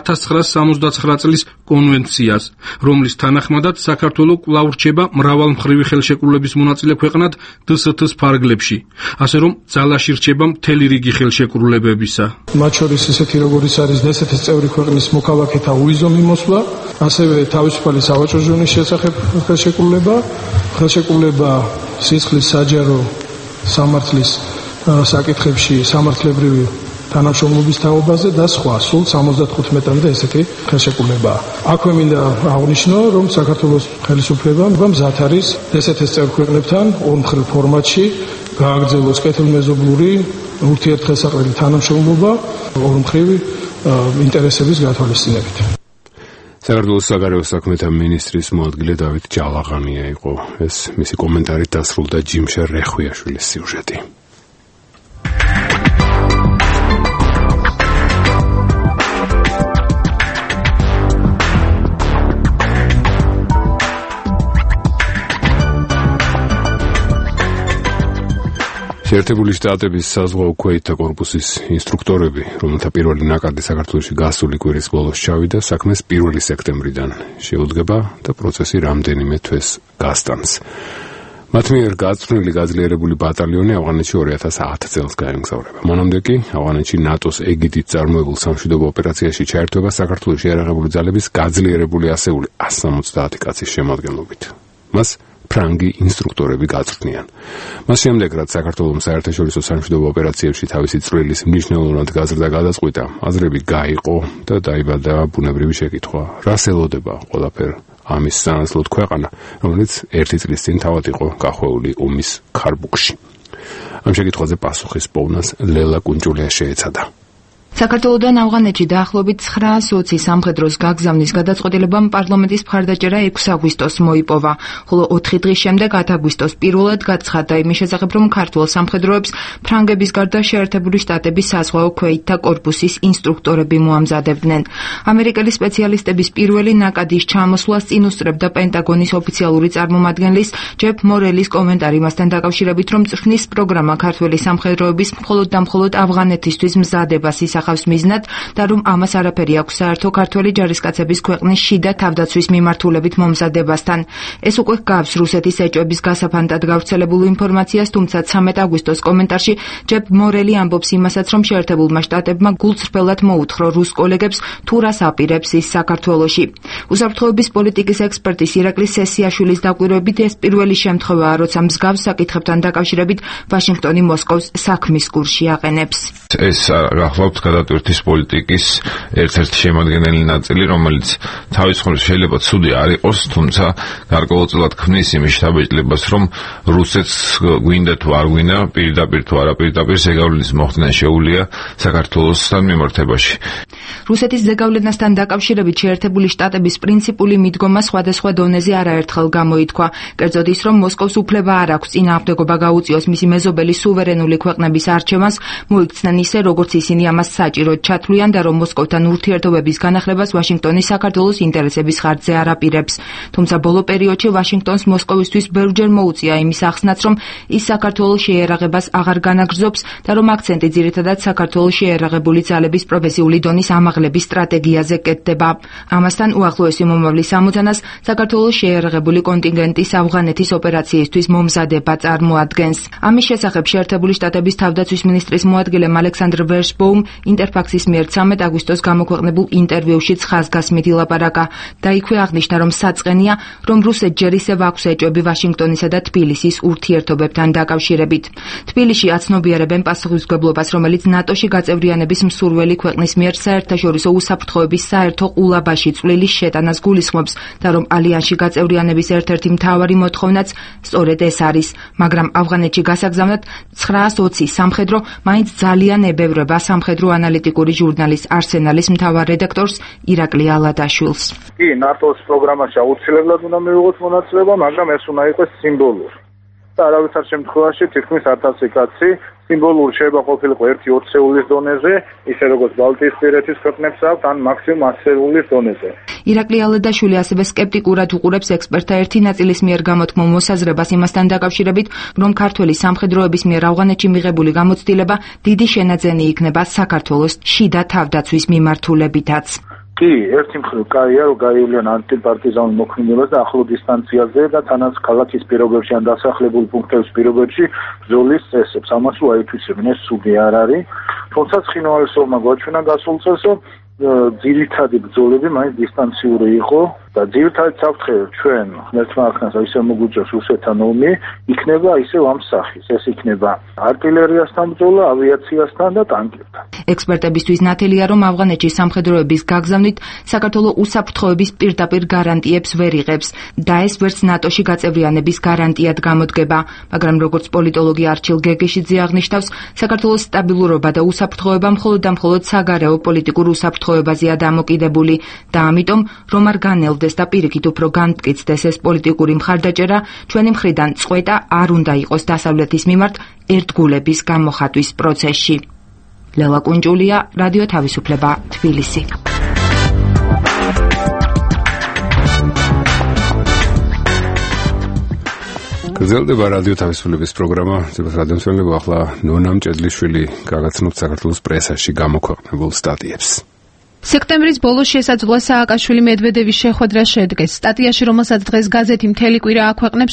Speaker 10: 1979 წლის კონვენციას, რომლის თანახმადად საქართველოს კვლავ რჩება მრავალმხრივი ხელშეკრულების მონაწილე ქვეყნად დსთ-ს ფარგლებში, ასე რომ ძალაში რჩება მთელი რიგი ხელშეკრულებებისა.
Speaker 15: მათ შორის ისეთი როგორიც არის დსთ-ს წევრი ქვეყნის მოქალაქეთა უვიზო მიმოსვლა, ასევე თავისუფალი სავაჭრო ზონის შესახებ ხელშეკრულება სისხლის საჯარო სამართლის საკითხებში სამართლებრივი თანამშრომლობის თაობაზე და სხვა სულ 75-მდე ესეთი ხელშეკრულებაა. აქვე მინდა აღნიშნო, რომ საქართველოს ხელისუფლებამ მზად არის ესეთი წევრ ქვეყნებთან ორმხრივ ფორმატში გააგრძელოს კეთილმეზობლური ურთიერთდასაყრელი თანამშრომლობა ორმხრივ ინტერესების გათვალისწინებით.
Speaker 1: საქართველოს საგარეო საქმეთა მინისტრის მოადგილე დავით ჯალაღანია იყო ეს მისი კომენტარით დასრულდა ჯიმშა რეხვიაშვილის სიუჟეტი. შეერთებული შტატების საზღვაო ქვეითთა კორპუსის ინსტრუქტორები, რომელთა პირველი ნაკადი საქართველოში გასული კვირის ბოლოს ჩავიდა, საქმეს 1 სექტემბრიდან შეუდგება და პროცესი რამდენიმე თვეს გასტანს. მათ მიერ გაწვრთნილი გაძლიერებული ბატალიონი ავღანეთში 2010 წელს გაემგზავრება. მანამდე კი ავღანეთში ნატოს ეგიდით წარმოებულ სამშვიდობო ოპერაციაში ჩაერთვება საქართველოს შეიარაღებული ძალების გაძლიერებული ასეული 170 კაცის შემადგენლობით. მას ფრანგი ინსტრუქტორები გაწვრთნიან. მას შემდეგ, რაც საქართველოს საერთაშორისო სამშვიდობო ოპერაციებში თავისი წვლილის მნიშვნელოვნად გაზრდა გადაწყვიტა, აზრები გაიყო და დაიბადა ბუნებრივი შეკითხვა: რას ელოდება ყველაფერ ამის სანაცვლოდ ქვეყანა, რომელიც 1 წლის წინ თავად იყო გახვეული ომის ქარბუქში? ამ შეკითხვაზე პასუხის პოვნას ლელა კუნჭულია შეეცადა.
Speaker 16: საქართველოდან ავღანეთში დაახლოებით 920 სამხედროს გაგზავნის გადაწყვეტილებამ პარლამენტის მხარდაჭერა 6 აგვისტოს მოიპოვა, ხოლო 4 დღის შემდეგ 10 აგვისტოს პირველად გაცხადდა იმის შესახებ, რომ ქართულ სამხედროებს ფრანგების გარდა შეერთებული შტატების საზღვაო ქვეითთა კორპუსის ინსტრუქტორები მოამზადებდნენ. ამერიკელი სპეციალისტების პირველი ნაკადის ჩამოსვლას წინ უსწრებდა პენტაგონის ოფიციალური წარმომადგენლის ჯეფ მორელის კომენტარი მასთან დაკავშირებით, რომ წვრთნის პროგრამა ქართველი სამხედროების მხოლოდ და მხოლოდ ავღანეთისთვის მზადებას ახავს მიზნად და რომ ამას არაფერი აქვს საერთო ქართველი ჯარისკაცების ქვეყნის შიდა თავდაცვის მიმართულებით მომზადებასთან. ეს უკვე გავს რუსეთის ეჭვების გასაფანტად გავრცელებულ ინფორმაციას, თუმცა 13 აგვისტოს კომენტარში ჯეფ მორელი ამბობს იმასაც, რომ შეერთებულმა შტატებმა გულწრფელად მოუთხრო რუს კოლეგებს თუ რას აპირებს ის საქართველოში. უსაფრთხოების პოლიტიკის ექსპერტის ირაკლი სესიაშვილის დაკვირვებით ეს პირველი შემთხვევაა, როცა მსგავს საკითხებთან დაკავშირებით ვაშინგტონი მოსკოვს საქმის კურსში აყენებს.
Speaker 13: ეს გახლავთ გადატვირთვის პოლიტიკის ერთ-ერთი შემადგენელი ნაწილი, რომელიც თავის მხრივ შეიძლება ცუდი არ იყოს, თუმცა გარკვეულწილად ქმნის იმის შთაბეჭდილებას, რომ რუსეთს გვინდა თუ არ გვინდა, პირდაპირ თუ არა პირდაპირ ზეგავლენის მოხდნა შეუძლია საქართველოსთან მიმართებაში.
Speaker 16: რუსეთის ზეგავლენასთან დაკავშირებით შეერთებული შტატების პრინციპული მიდგომა სხვადასხვა დონეზე არაერთხელ გამოითქვა. კერძოდ ის, რომ მოსკოვს უფლება არ აქვს წინააღმდეგობა გაუწიოს მისი მეზობელი სუვერენული ქვეყნების არჩევანს, მოიქცნენ ისე, როგორც ისინი ამას საჭიროდ ჩათვლიან და რომ მოსკოვთან ურთიერთობების განახლებას ვაშინგტონი საქართველოს ინტერესების ხარჯზე არ აპირებს. თუმცა ბოლო პერიოდში ვაშინგტონს მოსკოვისთვის ბევრჯერ მოუწია იმის ახსნაც, რომ ის საქართველოს შეიარაღებას აღარ განაგრძობს და რომ აქცენტი ძირითადად საქართველოს შეიარაღებული ძალების პროფესიული დონის ამაღლების სტრატეგიაზე კეთდება. ამასთან უახლოესი მომავლის ამოცანას საქართველოს შეიარაღებული კონტინგენტის ავღანეთის ოპერაციისთვის მომზადება წარმოადგენს. ამის შესახებ შეერთებული შტატების თავდაცვის მინისტრის მოადგილემ ალექსანდრ ვერშბოუმ ინტერფაქსის მიერ 13 აგვისტოს გამოქვეყნებულ ინტერვიუში ხაზგასმით ილაპარაკა და იქვე აღნიშნა, რომ საწყენია, რომ რუსეთს ჯერ ისევ აქვს ეჭვები ვაშინგტონისა და თბილისის ურთიერთობებთან დაკავშირებით. თბილისში აცნობიერებენ პასუხისმგებლობას, რომელიც ნატოში გაწევრიანების მსურველი ქვეყნის მიერ საერთაშორისო უსაფრთხოების საერთო ყულაბაში წვლილის შეტანას გულისხმობს და რომ ალიანსში გაწევრიანების ერთ-ერთი მთავარი მოთხოვნაც სწორედ ეს არის, მაგრამ ავღანეთში გასაგზავნად 920 სამხედრო მაინც ძალიან ებევრება სამხედრო ანალიტიკური ჟურნალის არსენალის მთავარ რედაქტორს ირაკლი ალადაშვილს.
Speaker 14: კი, ნატოს პროგრამაში აუცილებლად უნდა მივიღოთ მონაწილეობა, მაგრამ ეს უნდა იყოს სიმბოლური. და არავითარ შემთხვევაში თითქმის 1000 კაცი სიმბოლური შეიძლება ყოფილიყო 1-2 სეულის დონეზე, ისე როგორც ბალტიისპირეთის ქვეყნებს აქვს, ან მაქსიმუმ 100 სეულის დონეზე.
Speaker 16: ირაკლი ალადაშვილი ასევე სკეპტიკურად უყურებს ექსპერტთა ერთი ნაწილის მიერ გამოთქმულ მოსაზრებას იმასთან დაკავშირებით, რომ ქართველი სამხედროების მიერ ავღანეთში მიღებული გამოცდილება დიდი შენაძენი იქნება საქართველოს შიდა თავდაცვის მიმართულებითაც.
Speaker 14: კი, ერთი მხრივ კაია, რომ გაივლიან ანტიპარტიზანულ მოქმედებას და ახლო დისტანციაზე და თანაც ქალაქის პირობებში ან დასახლებულ პუნქტების პირობებში ბრძოლის წესებს. ამას რო აითვისებენ, ეს სუდი არ არის. თუმცა ცხინვალის ომმა გვაჩვენა გასულ წელს, რომ ძირითადი ბრძოლები მაინც დისტანციური იყო და ძირითადად საფრთხე ჩვენ ღმერთმარხნას ისე მოგვიწევს რუსეთთან ომი, იქნება ისევ ამ სახის. ეს იქნება артиллериასთან ბრძოლა, ავიაციასთან და ტანკებთან.
Speaker 16: ექსპერტებისთვის ნათელია, რომ ავღანეთში სამხედროების გაგზავნით საქართველოს უსაფრთხოების პირდაპირ გარანტიებს ვერ იღებს და ეს ვერც ნატოში გაწევრიანების გარანტიად გამოდგება, მაგრამ როგორც პოლიტოლოგი არჩილ გეგეშიძე აღნიშნავს, საქართველოს სტაბილურობა და უსაფრთხოება მხოლოდ და მხოლოდ საგარეო პოლიტიკურ უსაფრთხოებაზეა დამოკიდებული და ამიტომ რომ არ განელვდეს და პირიქით უფრო განმტკიცდეს ეს პოლიტიკური მხარდაჭერა, ჩვენი მხრიდან წყვეტა არ უნდა იყოს დასავლეთის მიმართ ერთგულების გამოხატვის პროცესში. ლელა კუნჭულია, რადიო თავისუფლება, თბილისი.
Speaker 1: გრძელდება რადიო თავისუფლების პროგრამა, ზოგადად რადიომსმენელებო, ახლა ნონა მჭედლიშვილი გაგაცნობთ საქართველოს პრესაში გამოქვეყნებულ სტატიებს.
Speaker 17: სექტემბრის ბოლოს შესაძლოა სააკაშვილი მედვედევის შეხვედრა შედგეს. სტატიაში, რომელსაც დღეს გაზეთი მთელი კვირა აქვეყნებს,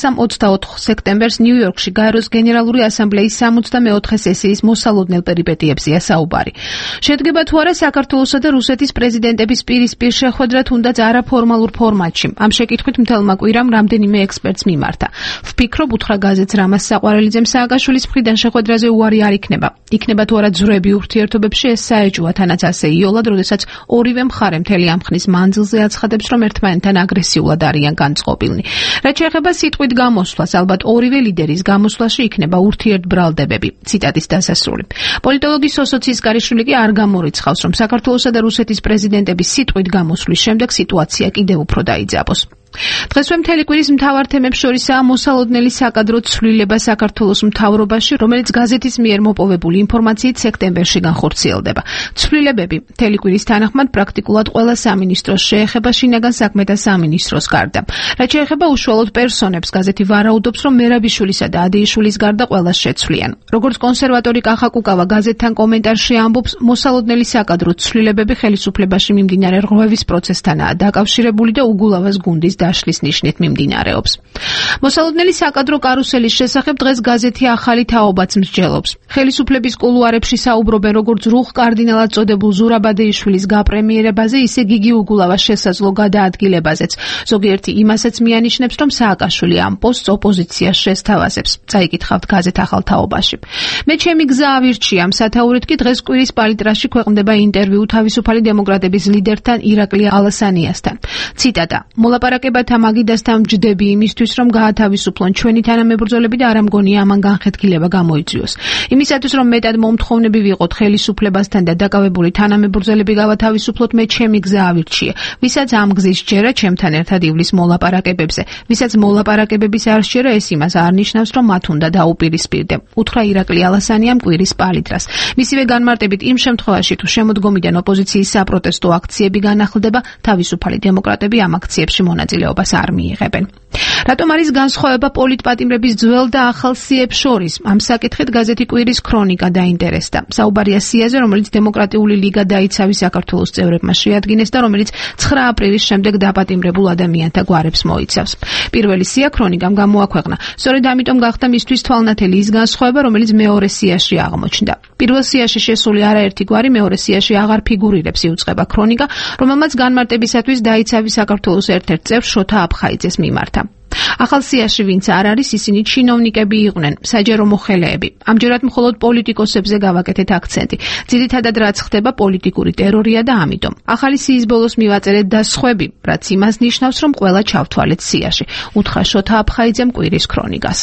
Speaker 17: 23-24 სექტემბერს ნიუ-იორკში გაეროს გენერალური ასამბლეის 64 სესიის მოსალოდნელ პერიპეტიებზეა საუბარი. შედგება თუ არა საქართველოსა და რუსეთის პრეზიდენტების პირისპირ შეხვედრა, თუნდაც არაფორმალურ ფორმატში. ამ შეკითხვით მთელმა კვირამ რამდენიმე ექსპერტს მიმართა. ვფიქრობ, უთხრა გაზეთს რამაზ საყვარელიძემ, სააკაშვილის მხრიდან შეხვედრაზე უარი არ იქნება. იქნება თუ არა ძვრები ურთიერთობებში, ეს საეჭვოა, თანაც ასე იოლად, როდესაც ორივე მხარე მთელი ამ ხნის მანძილზე აცხადებს, რომ ერთმანეთთან აგრესიულად არიან განწყობილნი. რაც შეეხება სიტყვით გამოსვლას, ალბათ ორივე ლიდერის გამოსვლაში იქნება ურთიერთბრალდებები. ციტატის დასასრული. პოლიტოლოგი სოსო ცისკარიშვილი კი არ გამორიცხავს, რომ საქართველოსა და რუსეთის პრეზიდენტების სიტყვით გამოსვლის შემდეგ სიტუაცია კიდევ უფრო დაიძაბოს. დღესვე მთელი კვირის მთავარ თემებს შორისაა მოსალოდნელი საკადრო ცვლილება საქართველოს მთავრობაში, რომელიც გაზეთის მიერ მოპოვებული ინფორმაციით სექტემბერში განხორციელდება. ცვლილებები მთელი კვირის თანახმად პრაქტიკულად ყველა სამინისტროს შეეხება, შინაგან საქმეთა სამინისტროს გარდა. რაც შეეხება უშუალოდ პერსონებს, გაზეთი ვარაუდობს, რომ მერაბიშვილისა და ადიიშვილის გარდა ყველას შეცვლიან. როგორც კონსერვატორი კახა კუკავა გაზეთთან კომენტარში ამბობს, მოსალოდნელი საკადრო ცვლილებები ხელისუფლებაში მიმდინარე რღვევის პროცესთანაა დაკავშირებული და უგულავას გუნდის დაშლის ნიშნით მიმდინარეობს. მოსალოდნელი საკადრო კარუსელის შესახებ დღეს გაზეთი ახალი თაობაც მსჯელობს. ხელისუფლების კულუარებში საუბრობენ როგორც რუხ კარდინალად წოდებულ ზურაბადეიშვილის გაპრემიერებაზე, ისე გიგი უგულავას შესაძლო გადაადგილებაზეც. ზოგიერთი იმასაც მიანიშნებს, რომ სააკაშვილი ამ პოსტს ოპოზიციას შესთავაზებს. წაიკითხავთ გაზეთ ახალ თაობაში. მე ჩემი გზა ავირჩია, ამ სათაურით კი დღეს კვირის პალიტრაში ქვეყნდება ინტერვიუ თავისუფალი დემოკრატების ლიდერთან ირაკლი ალასანიასთან. ციტატა: მოლაპარაკებათა მაგიდასთან ვჯდები იმისთვის, რომ გაათავისუფლონ ჩვენი თანამებრძოლები და არ ამგონია ამან განხეთქილება გამოიწვიოს. იმისათვის, რომ მეტად მომთხოვნები ვიყოთ ხელისუფლებასთან და დაკავებული თანამებრძოლები გავათავისუფლოთ, მე ჩემი გზა ავირჩია. ვისაც ამ გზის სჯერა ჩემთან ერთად ივლის მოლაპარაკებებზე, ვისაც მოლაპარაკებების არ სჯერა, ეს იმას არ ნიშნავს, რომ მათ უნდა დაუპირისპირდე. უთხრა ირაკლი ალასანიამ კვირის პალიტრას. მისივე განმარტებით, იმ შემთხვევაში, თუ შემოდგომიდან ოპოზიციის საპროტესტო აქციები განახლდება, თავისუფალი დემოკრატები ამ აქციებში მონაწილეობას არ მიიღებენ. რატომ არის განსხვავება პოლიტპატიმრების ძველ და ახალ სიებს შორის? ამ საკითხით გაზეთი კვირის ქრონიკა დაინტერესდა. საუბარია სიაზე, რომელიც დემოკრატიული ლიგა დაიცავი საქართველოს წევრებმა შეადგინეს და რომელიც 9 აპრილის შემდეგ დაპატიმრებულ ადამიანთა გვარებს მოიცავს. პირველი სია ქრონიკამ გამოაქვეყნა. სწორედ ამიტომ გახდა მისთვის თვალნათელი ის განსხვავება, რომელიც მეორე სიაში აღმოჩნდა. პირველ სიაში შესული არაერთი გვარი მეორე სიაში აღარ ფიგურირებს, იუწყება ქრონიკა, რომელმაც განმარტებისათვის დაიცავი საქართველოს ერთ-ერთ წევრ შოთა აფხაიძეს მიმართა. ახალ სიაში ვინც არ არის, ისინი ჩინოვნიკები იყვნენ, საჯარო მოხელეები. ამჯერად მხოლოდ პოლიტიკოსებზე გავაკეთეთ აქცენტი. ძირითადად რაც ხდება პოლიტიკური ტერორია და ამიტომ. ახალი სიის ბოლოს მივაწერეთ დასხვები, რაც იმას ნიშნავს, რომ ყველა ჩავთვალეთ სიაში. უთხრა შოთა აფხაიძემ კვირის ქრონიკას.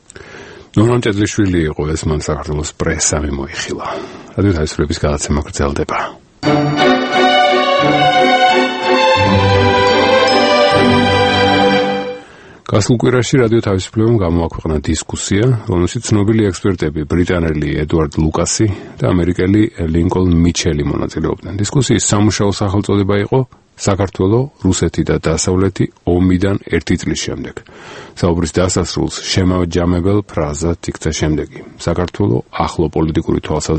Speaker 1: ნონა მჭედლიშვილი იყო ეს, მან საქართველოს პრესამი მოიხილა. რადიო თავისუფლების გადაცემა გრძელდება. გასულ კვირაში რადიო თავისუფლებამ გამოაქვეყნა დისკუსია, რომელშიც ცნობილი ექსპერტები ბრიტანელი ედვარდ ლუკასი და ამერიკელი ლინკოლნ მიჩელი მონაწილეობდნენ. დისკუსიის სამუშაო სახელწოდება იყო საქართველოს, რუსეთი და დასავლეთი ომიდან 1 წლის შემდეგ. საუბრის დასასრულს შემაჯამებელ ფრაზად იქცა შემდეგი: საქართველოს ახლა პოლიტიკური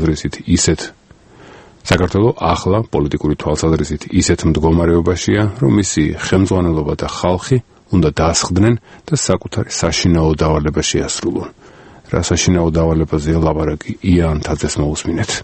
Speaker 1: თვალსაზრისით ისეთ მდგომარეობაშია, რომ მისი ხელმძღვანელობა და ხალხი უნდა დაასხდნენ და საკუთარი საშინაო დავალება შეასრულონ. რა საშინაო დავალებაზეა ლაპარაკი, იან თაძეს მოусმინეთ.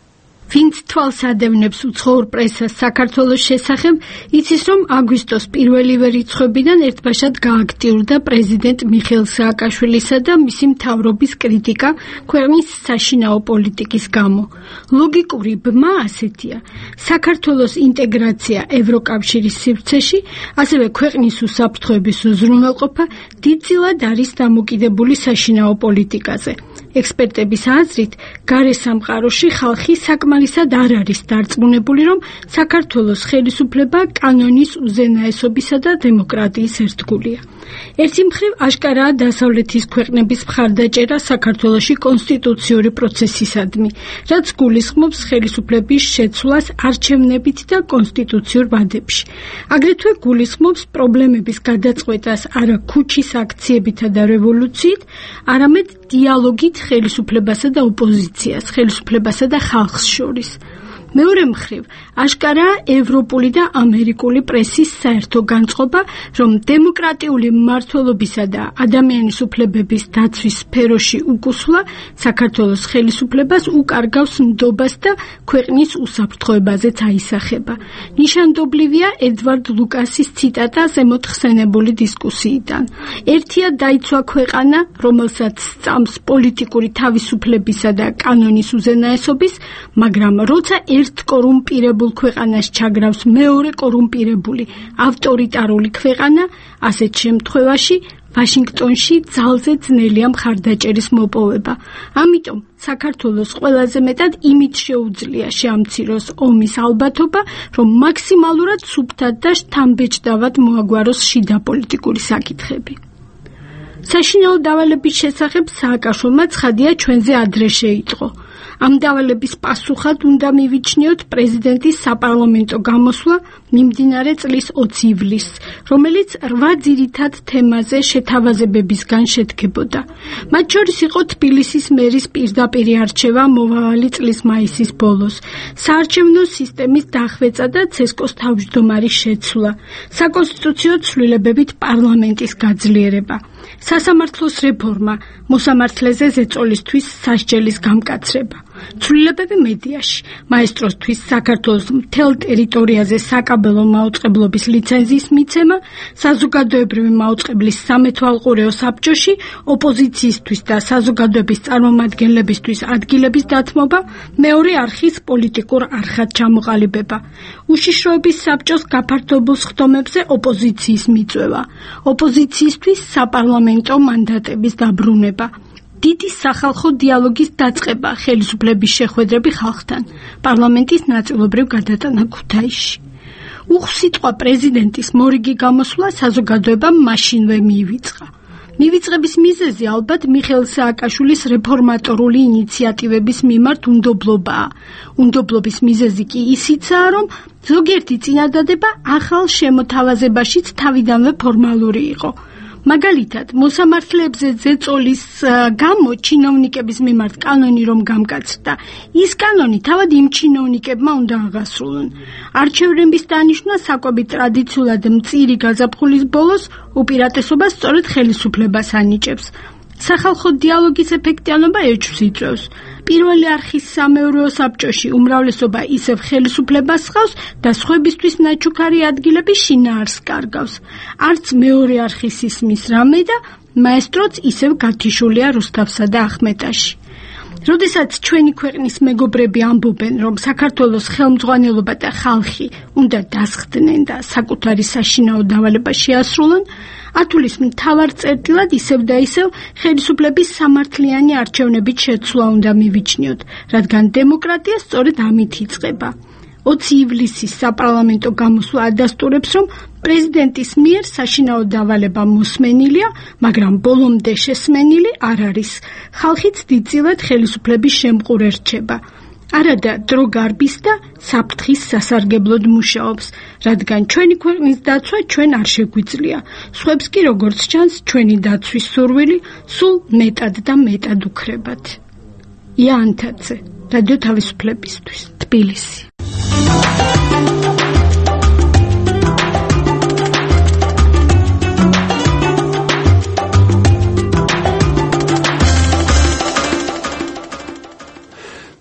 Speaker 18: ვინც თვალს ადევნებს უცხოურ პრესას საქართველოს შესახებ, იცის, რომ აგვისტოს პირველივე რიცხვებიდან ერთბაშად გააქტიურდა პრეზიდენტ მიხეილ სააკაშვილისა და მისი მთავრობის კრიტიკა ქვეყნის საშინაო პოლიტიკის გამო. ლოგიკური ბმა ასეთია: საქართველოს ინტეგრაცია ევროკავშირის სივრცეში, ასევე ქვეყნის უსაფრთხოების უზრუნველყოფა დიდწილად არის დამოკიდებული საშინაო პოლიტიკაზე. ექსპერტების აზრით, გარე სამყაროში ხალხი საკმარისად არ არის დარწმუნებული, რომ საქართველოს ხელისუფლება კანონის უზენაესობისა და დემოკრატიის ერთგულია. ერთი მხრივ აშკარაა დასავლეთის ქვეყნების მხარდაჭერა საქართველოში კონსტიტუციური პროცესისადმი, რაც გულისხმობს ხელისუფლების შეცვლას არჩევნებით და კონსტიტუციურ ვადებში. აგრეთვე გულისხმობს პრობლემების გადაწყვეტას არა ქუჩის აქციებითა და რევოლუციით, არამედ დიალოგით ხელისუფლებასა და ოპოზიციას, ხელისუფლებასა და ხალხს შორის. მეორე მხრივ, აშკარაა ევროპული და ამერიკული პრესის საერთო განწყობა, რომ დემოკრატიული მმართველობისა და ადამიანის უფლებების დაცვის სფეროში უკუსვლა საქართველოს ხელისუფლებას უკარგავს ნდობას და ქვეყნის უსაფრთხოებაზეც აისახება. ნიშანდობლივია ედვარდ ლუკასის ციტატა ზემოთ ხსენებული დისკუსიიდან. ერთია დაიცვა ქვეყანა, რომელსაც სწამს პოლიტიკური თავისუფლებისა და კანონის უზენაესობის, მაგრამ როცა ერთ კორუმპირებულ ქვეყანას ჩაგრავს მეორე კორუმპირებული ავტორიტარული ქვეყანა, ასეთ შემთხვევაში ვაშინგტონში ძალზე ძნელია მხარდაჭერის მოპოვება. ამიტომ საქართველოს ყველაზე მეტად იმით შეუძლია შეამციროს ომის ალბათობა, რომ მაქსიმალურად სუფთად და შთამბეჭდავად მოაგვაროს შიდა პოლიტიკური საკითხები. საშინაო დავალების შესახებ სააკაშვილმა ცხადია ჩვენზე ადრე შეიტყო. ამ დავალების პასუხად უნდა მივიჩნიოთ პრეზიდენტის საპარლამენტო გამოსვლა მიმდინარე წლის 20 ივლისს, რომელიც 8 ძირითად თემაზე შეთავაზებებისგან შედგებოდა. მათ შორის იყო თბილისის მერის პირდაპირი არჩევა მომავალი წლის მაისის ბოლოს, საარჩევნო სისტემის დახვეწა და ცესკოს თავმჯდომარის შეცვლა, საკონსტიტუციო ცვლილებებით პარლამენტის გაძლიერება, სასამართლოს რეფორმა, მოსამართლეზე ზეწოლისთვის სასჯელის გამკაცრება. ცვლილებები მედიაში, მაესტროსთვის საქართველოს მთელ ტერიტორიაზე საკაბელო მაუწყებლობის ლიცენზიის მიცემა, საზოგადოებრივი მაუწყებლის სამეთვალყურეო საბჭოში ოპოზიციისთვის და საზოგადოების წარმომადგენლებისთვის ადგილების დათმობა, მეორე არხის პოლიტიკურ არხად ჩამოყალიბება, უშიშროების საბჭოს გაფართოებულ სხდომებზე ოპოზიციის მიწვევა, ოპოზიციისთვის საპარლამენტო მანდატების დაბრუნება, დიდი სახალხო დიალოგის დაწყება, ხელისუფლების შეხვედრები ხალხთან, პარლამენტის ნაწილობრივ გადატანა ქუთაისში. უხსიტყვა პრეზიდენტის მორიგი გამოსვლა საზოგადოებამ მაშინვე მიივიწყა. მივიწყების მიზეზი ალბათ მიხეილ სააკაშვილის რეფორმატორული ინიციატივების მიმართ უნდობლობაა. უნდობლობის მიზეზი კი ისიცაა, რომ ზოგიერთი წინადადება ახალ შემოთავაზებაშიც თავიდანვე ფორმალური იყო. მაგალითად, მოსამართლეებზე ზეწოლის გამო ჩინოვნიკების მიმართ კანონი რომ გამკაცრდა, ის კანონი თავად იმ ჩინოვნიკებმა უნდა აღასრულონ. არჩევნების დანიშვნა საკვები ტრადიციულად მწირი გაზაფხულის ბოლოს უპირატესობას სწორედ ხელისუფლებას ანიჭებს. სახალხო დიალოგის ეფექტიანობა ეჭვს იწვევს. პირველი არხის სამეურვეო საბჭოში უმრავლესობა ისევ ხელისუფლებას ჰყავს და სხვებისთვის ნაჩუქარი ადგილები შინაარსს კარგავს. არც მეორე არხის ისმის რამე და მაესტროც ისევ გათიშულია რუსთავსა და ახმეტაში. როდესაც ჩვენი ქვეყნის მეგობრები ამბობენ, რომ საქართველოს ხელმძღვანელობა და ხალხი უნდა დასხდნენ და საკუთარი საშინაო დავალება შეასრულონ, ათulis მთავარ წერტილად ისევ და ისევ ხელისუფლების სამართლიანი არჩევნებით შეცვლა უნდა მივიჩნიოთ, რადგან დემოკრატია სწორედ ამით იწყება. 20 ივლისის საპარლამენტო გამოსვლა ადასტურებს, რომ პრეზიდენტის მიერ საშინაო დავალება მოსმენილია, მაგრამ ბოლომდე შესმენილი არ არის. ხალხიც დიდწილად ხელისუფლების შემყურე რჩება. არადა დრო გარბის და საფრთხის სასარგებლოდ მუშაობს, რადგან ჩვენი ქვეყნის დაცვა ჩვენ არ შეგვიძლია. სხვებს კი როგორც ჩანს, ჩვენი დაცვის სურვილი სულ მეტად და მეტად უქრებათ. იანთაძე, რადიო თავისუფლებისთვის, თბილისი.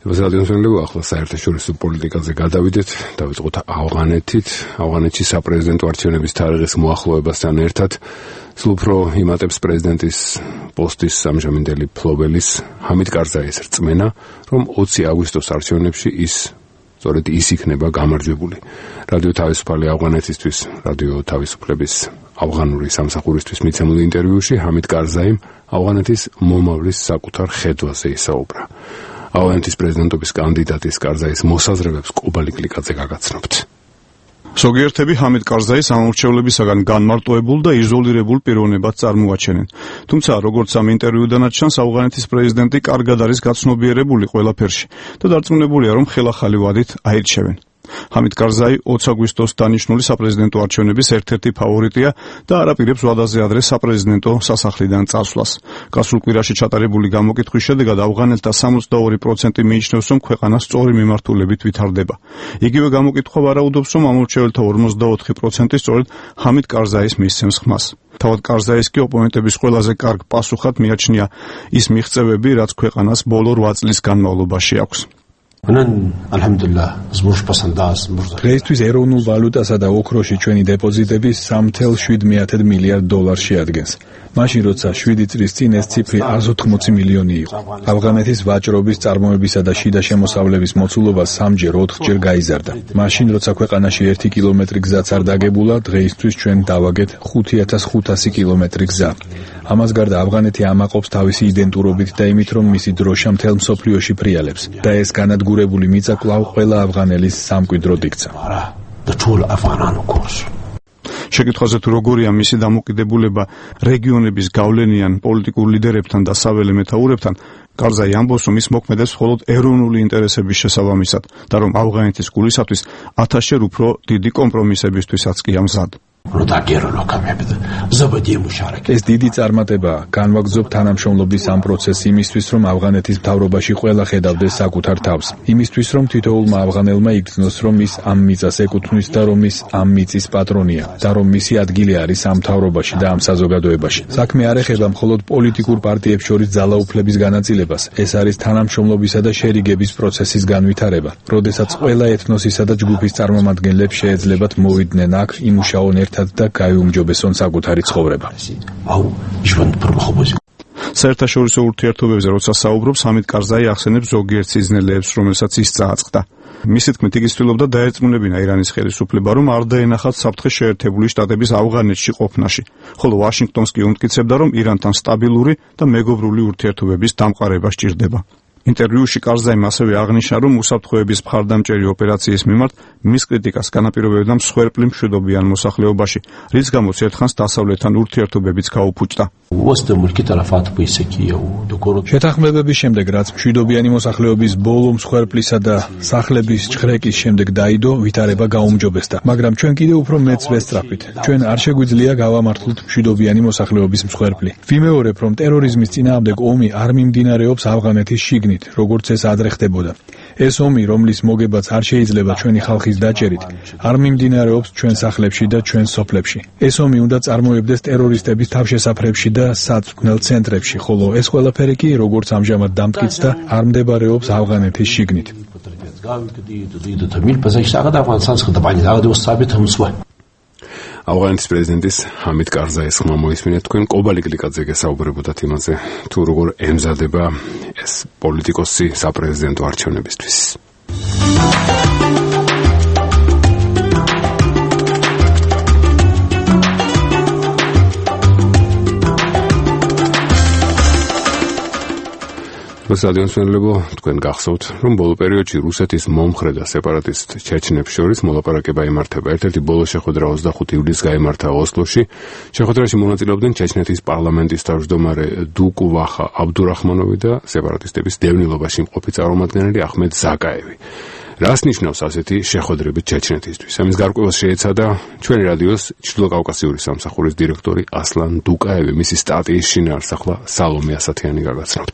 Speaker 1: რადიოსმენელო ახლა საერთაშორისო პოლიტიკაზე გადავიდეთ, დავიწყოთ ავღანეთით. ავღანეთში საპრეზიდენტო არჩევნების თარიღის მოახლოებასთან ერთად სულ უფრო იმატებს პრეზიდენტის პოსტის ამჟამინდელი ფლობელის ჰამიდ კარზაის რწმენა, რომ 20 აგვისტოს არჩევნებში სწორედ ის იქნება გამარჯვებული. რადიო თავისუფალი ავღანეთისთვის, რადიო თავისუფლების ავღანური სამსახურისთვის მიცემულ ინტერვიუში ჰამიდ კარზაიმ ავღანეთის მომავლის საკუთარ ხედვაზე ისაუბრა. ავღანეთის პრეზიდენტობის კანდიდატის კარზაის მოსაზრებებს კობალი კლიკაძე გაგაცნობთ.
Speaker 19: ზოგიერთები ჰამიდ კარზაის ამორჩევლებისაგან განმარტოებულ და იზოლირებულ პიროვნებად წარმოაჩენენ. თუმცა, როგორც ამ ინტერვიუდანაც ჩანს, ავღანეთის პრეზიდენტი კარგად არის გაცნობიერებული ყველაფერში და დარწმუნებულია, რომ ხელახალი ვადით აირჩევენ. ჰამიდ კარზაი 20 აგვისტოს დანიშნული საპრეზიდენტო არჩევნების ერთ-ერთი ფავორიტია და არაპირებს ვადაზე ადრე საპრეზიდენტო სასახლიდან წასვლას. გასულ კვირაში ჩატარებული გამოკითხვის შედეგად ავღანელთა 62% მიიჩნევს, რომ ქვეყანა სწორი მიმართულებით ვითარდება. იგივე გამოკითხვა ვარაუდობს, რომ ამორჩეველთა 44% სწორედ ჰამიდ კარზაის მისცემს ხმას. თავად კარზაის კი ოპონენტების ყველაზე კარგ პასუხად მიაჩნია ის მიღწევები, რაც ქვეყანას ბოლო 8 წლის განმავლობაში აქვს.
Speaker 2: დღეისთვის ეროვნულ ვალუტასა და ოქროში ჩვენი დეპოზიტები 3.7 მილიარდ დოლარს შეადგენს. მაშინ როცა 7 წლის წინ ეს ციფრი 180 მილიონი იყო. ავღანეთის ვაჭრობის, წარმოებისა და შიდა შემოსავლების მოცულობა 3-ჯერ 4-ჯერ გაიზარდა. მაშინ როცა ქვეყანაში 1 კილომეტრი გზაც არ დაგებულა, დღეისთვის ჩვენ დავაგეთ 5500 კილომეტრი გზა. ამას გარდა ავღანეთი ამაყობს თავისი იდენტურობით და იმით, რომ მისი დროშა მთელ მსოფლიოში ფრიალებს და ეს განადგურებული მიწა კვლავ ყველა ავღანელის სამკვიდროდ იქცა.
Speaker 19: შეკითხვაზე თუ როგორია მისი დამოკიდებულება რეგიონების გავლენიან პოლიტიკურ ლიდერებთან და საველე მეთაურებთან, კარზაი ამბობს, რომ ის მოქმედებს მხოლოდ ეროვნული ინტერესების შესაბამისად და რომ ავღანეთის გულისათვის 1000-ჯერ უფრო დიდი კომპრომისებისთვისაც კი ამზად.
Speaker 2: ეს დიდი წარმატებაა. განვაგრძობ თანამშრომლობის ამ პროცესს იმისთვის, რომ ავღანეთის მთავრობაში ყველა ხედავდეს საკუთარ თავს. იმისთვის, რომ თითოეულმა ავღანელმა იგრძნოს, რომ ის ამ მიწას ეკუთვნის და რომ ის ამ მიწის პატრონია და რომ მისი ადგილი არის ამ მთავრობაში და ამ საზოგადოებაში. საქმე არ ეხება მხოლოდ პოლიტიკურ პარტიებს შორის ძალაუფლების განაწილებას. ეს არის თანამშრომლობისა და შერიგების პროცესის განვითარება, როდესაც ყველა ეთნოსისა და ჯგუფის წარმომადგენლებს შეეძლებათ მოვიდნენ აქ, იმუშაონ ერთად და გაიუმჯობესონ საკუთარი ცხოვრება.
Speaker 19: საერთაშორისო ურთიერთობებზე როცა საუბრობს, ჰამიდ კარზაი ახსენებს ზოგიერთ სიზნელეებს, რომელსაც ის წააწყდა. მისი თქმით, იგი ცდილობდა დაერწმუნებინა ირანის ხელისუფლება, რომ არ დაენახათ საფრთხე შეერთებული შტატების ავღანეთში ყოფნაში, ხოლო ვაშინგტონს კი უმტკიცებდა, რომ ირანთან სტაბილური და მეგობრული ურთიერთობების დამყარება სჭირდება. ინტერვიუში კარზაიმ ასევე აღნიშნა, რომ უსაფრთხოების მხარდამჭერი ოპერაციის მიმართ მის კრიტიკას განაპირობებდა მსხვერპლი მშვიდობიან მოსახლეობაში, რის გამოც ერთხანს დასავლეთთან ურთიერთობებიც გაუფუჭდა.
Speaker 2: შეთანხმებების შემდეგ, რაც მშვიდობიანი მოსახლეობის ბოლო მსხვერპლისა და სახლების ჩხრეკის შემდეგ დაიდო, ვითარება გაუმჯობესდა, მაგრამ ჩვენ კიდევ უფრო მეც ვესწრაფვით. ჩვენ არ შეგვიძლია გავამართლოთ მშვიდობიანი მოსახლეობის მსხვერპლი. ვიმეორებ, რომ ტერორიზმის წინააღმდეგ ომი არ მიმდინარეობს ავღანეთის შიგნით, როგორც ეს ადრე ხდებოდა. ეს ომი, რომლის მოგებაც არ შეიძლება ჩვენი ხალხის დაჭერით, არ მიმდინარეობს ჩვენ სახლებში და ჩვენ სოფლებში. ეს ომი უნდა წარმოებდეს ტერორისტების თავშესაფრებში და საწვრთნელ ცენტრებში, ხოლო ეს ყველაფერი კი, როგორც ამჟამად დამტკიცდა, არ მდებარეობს ავღანეთის შიგნით.
Speaker 1: ავღანეთის პრეზიდენტის ჰამიდ კარზაის ხმა მოისმინეთ. თქვენ კობალი კლიკაძე გესაუბრებოდათ იმაზე, თუ როგორ ემზადება ეს პოლიტიკოსი საპრეზიდენტო არჩევნებისთვის. რუსადიოსმენლებო, თქვენ გახსოვთ, რომ ბოლო პერიოდში რუსეთის მომხრე და სეპარატისტ ჩეჩნებს შორის მოლაპარაკება იმართება. ერთ-ერთი ბოლო შეხვედრა 25 ივლისს გაიმართა ოსლოში. შეხვედრაში მონაწილეობდნენ ჩეჩნეთის პარლამენტის თავმჯდომარე დუკუ ვახა აბდურახმანოვი და სეპარატისტების დევნილობაში მყოფი წარმომადგენელი ახმედ ზაკაევი. რას ნიშნავს ასეთი შეხვედრები ჩეჩნეთისთვის? ამის გარკვევას შეეცადა ჩვენი რადიოს ჩრდილოკავკასიური სამსახურის დირექტორი ასლან დუკაევი. მისი სტატიის შინაარსს ახლა სალომე ასათიანი გაგაცნობთ.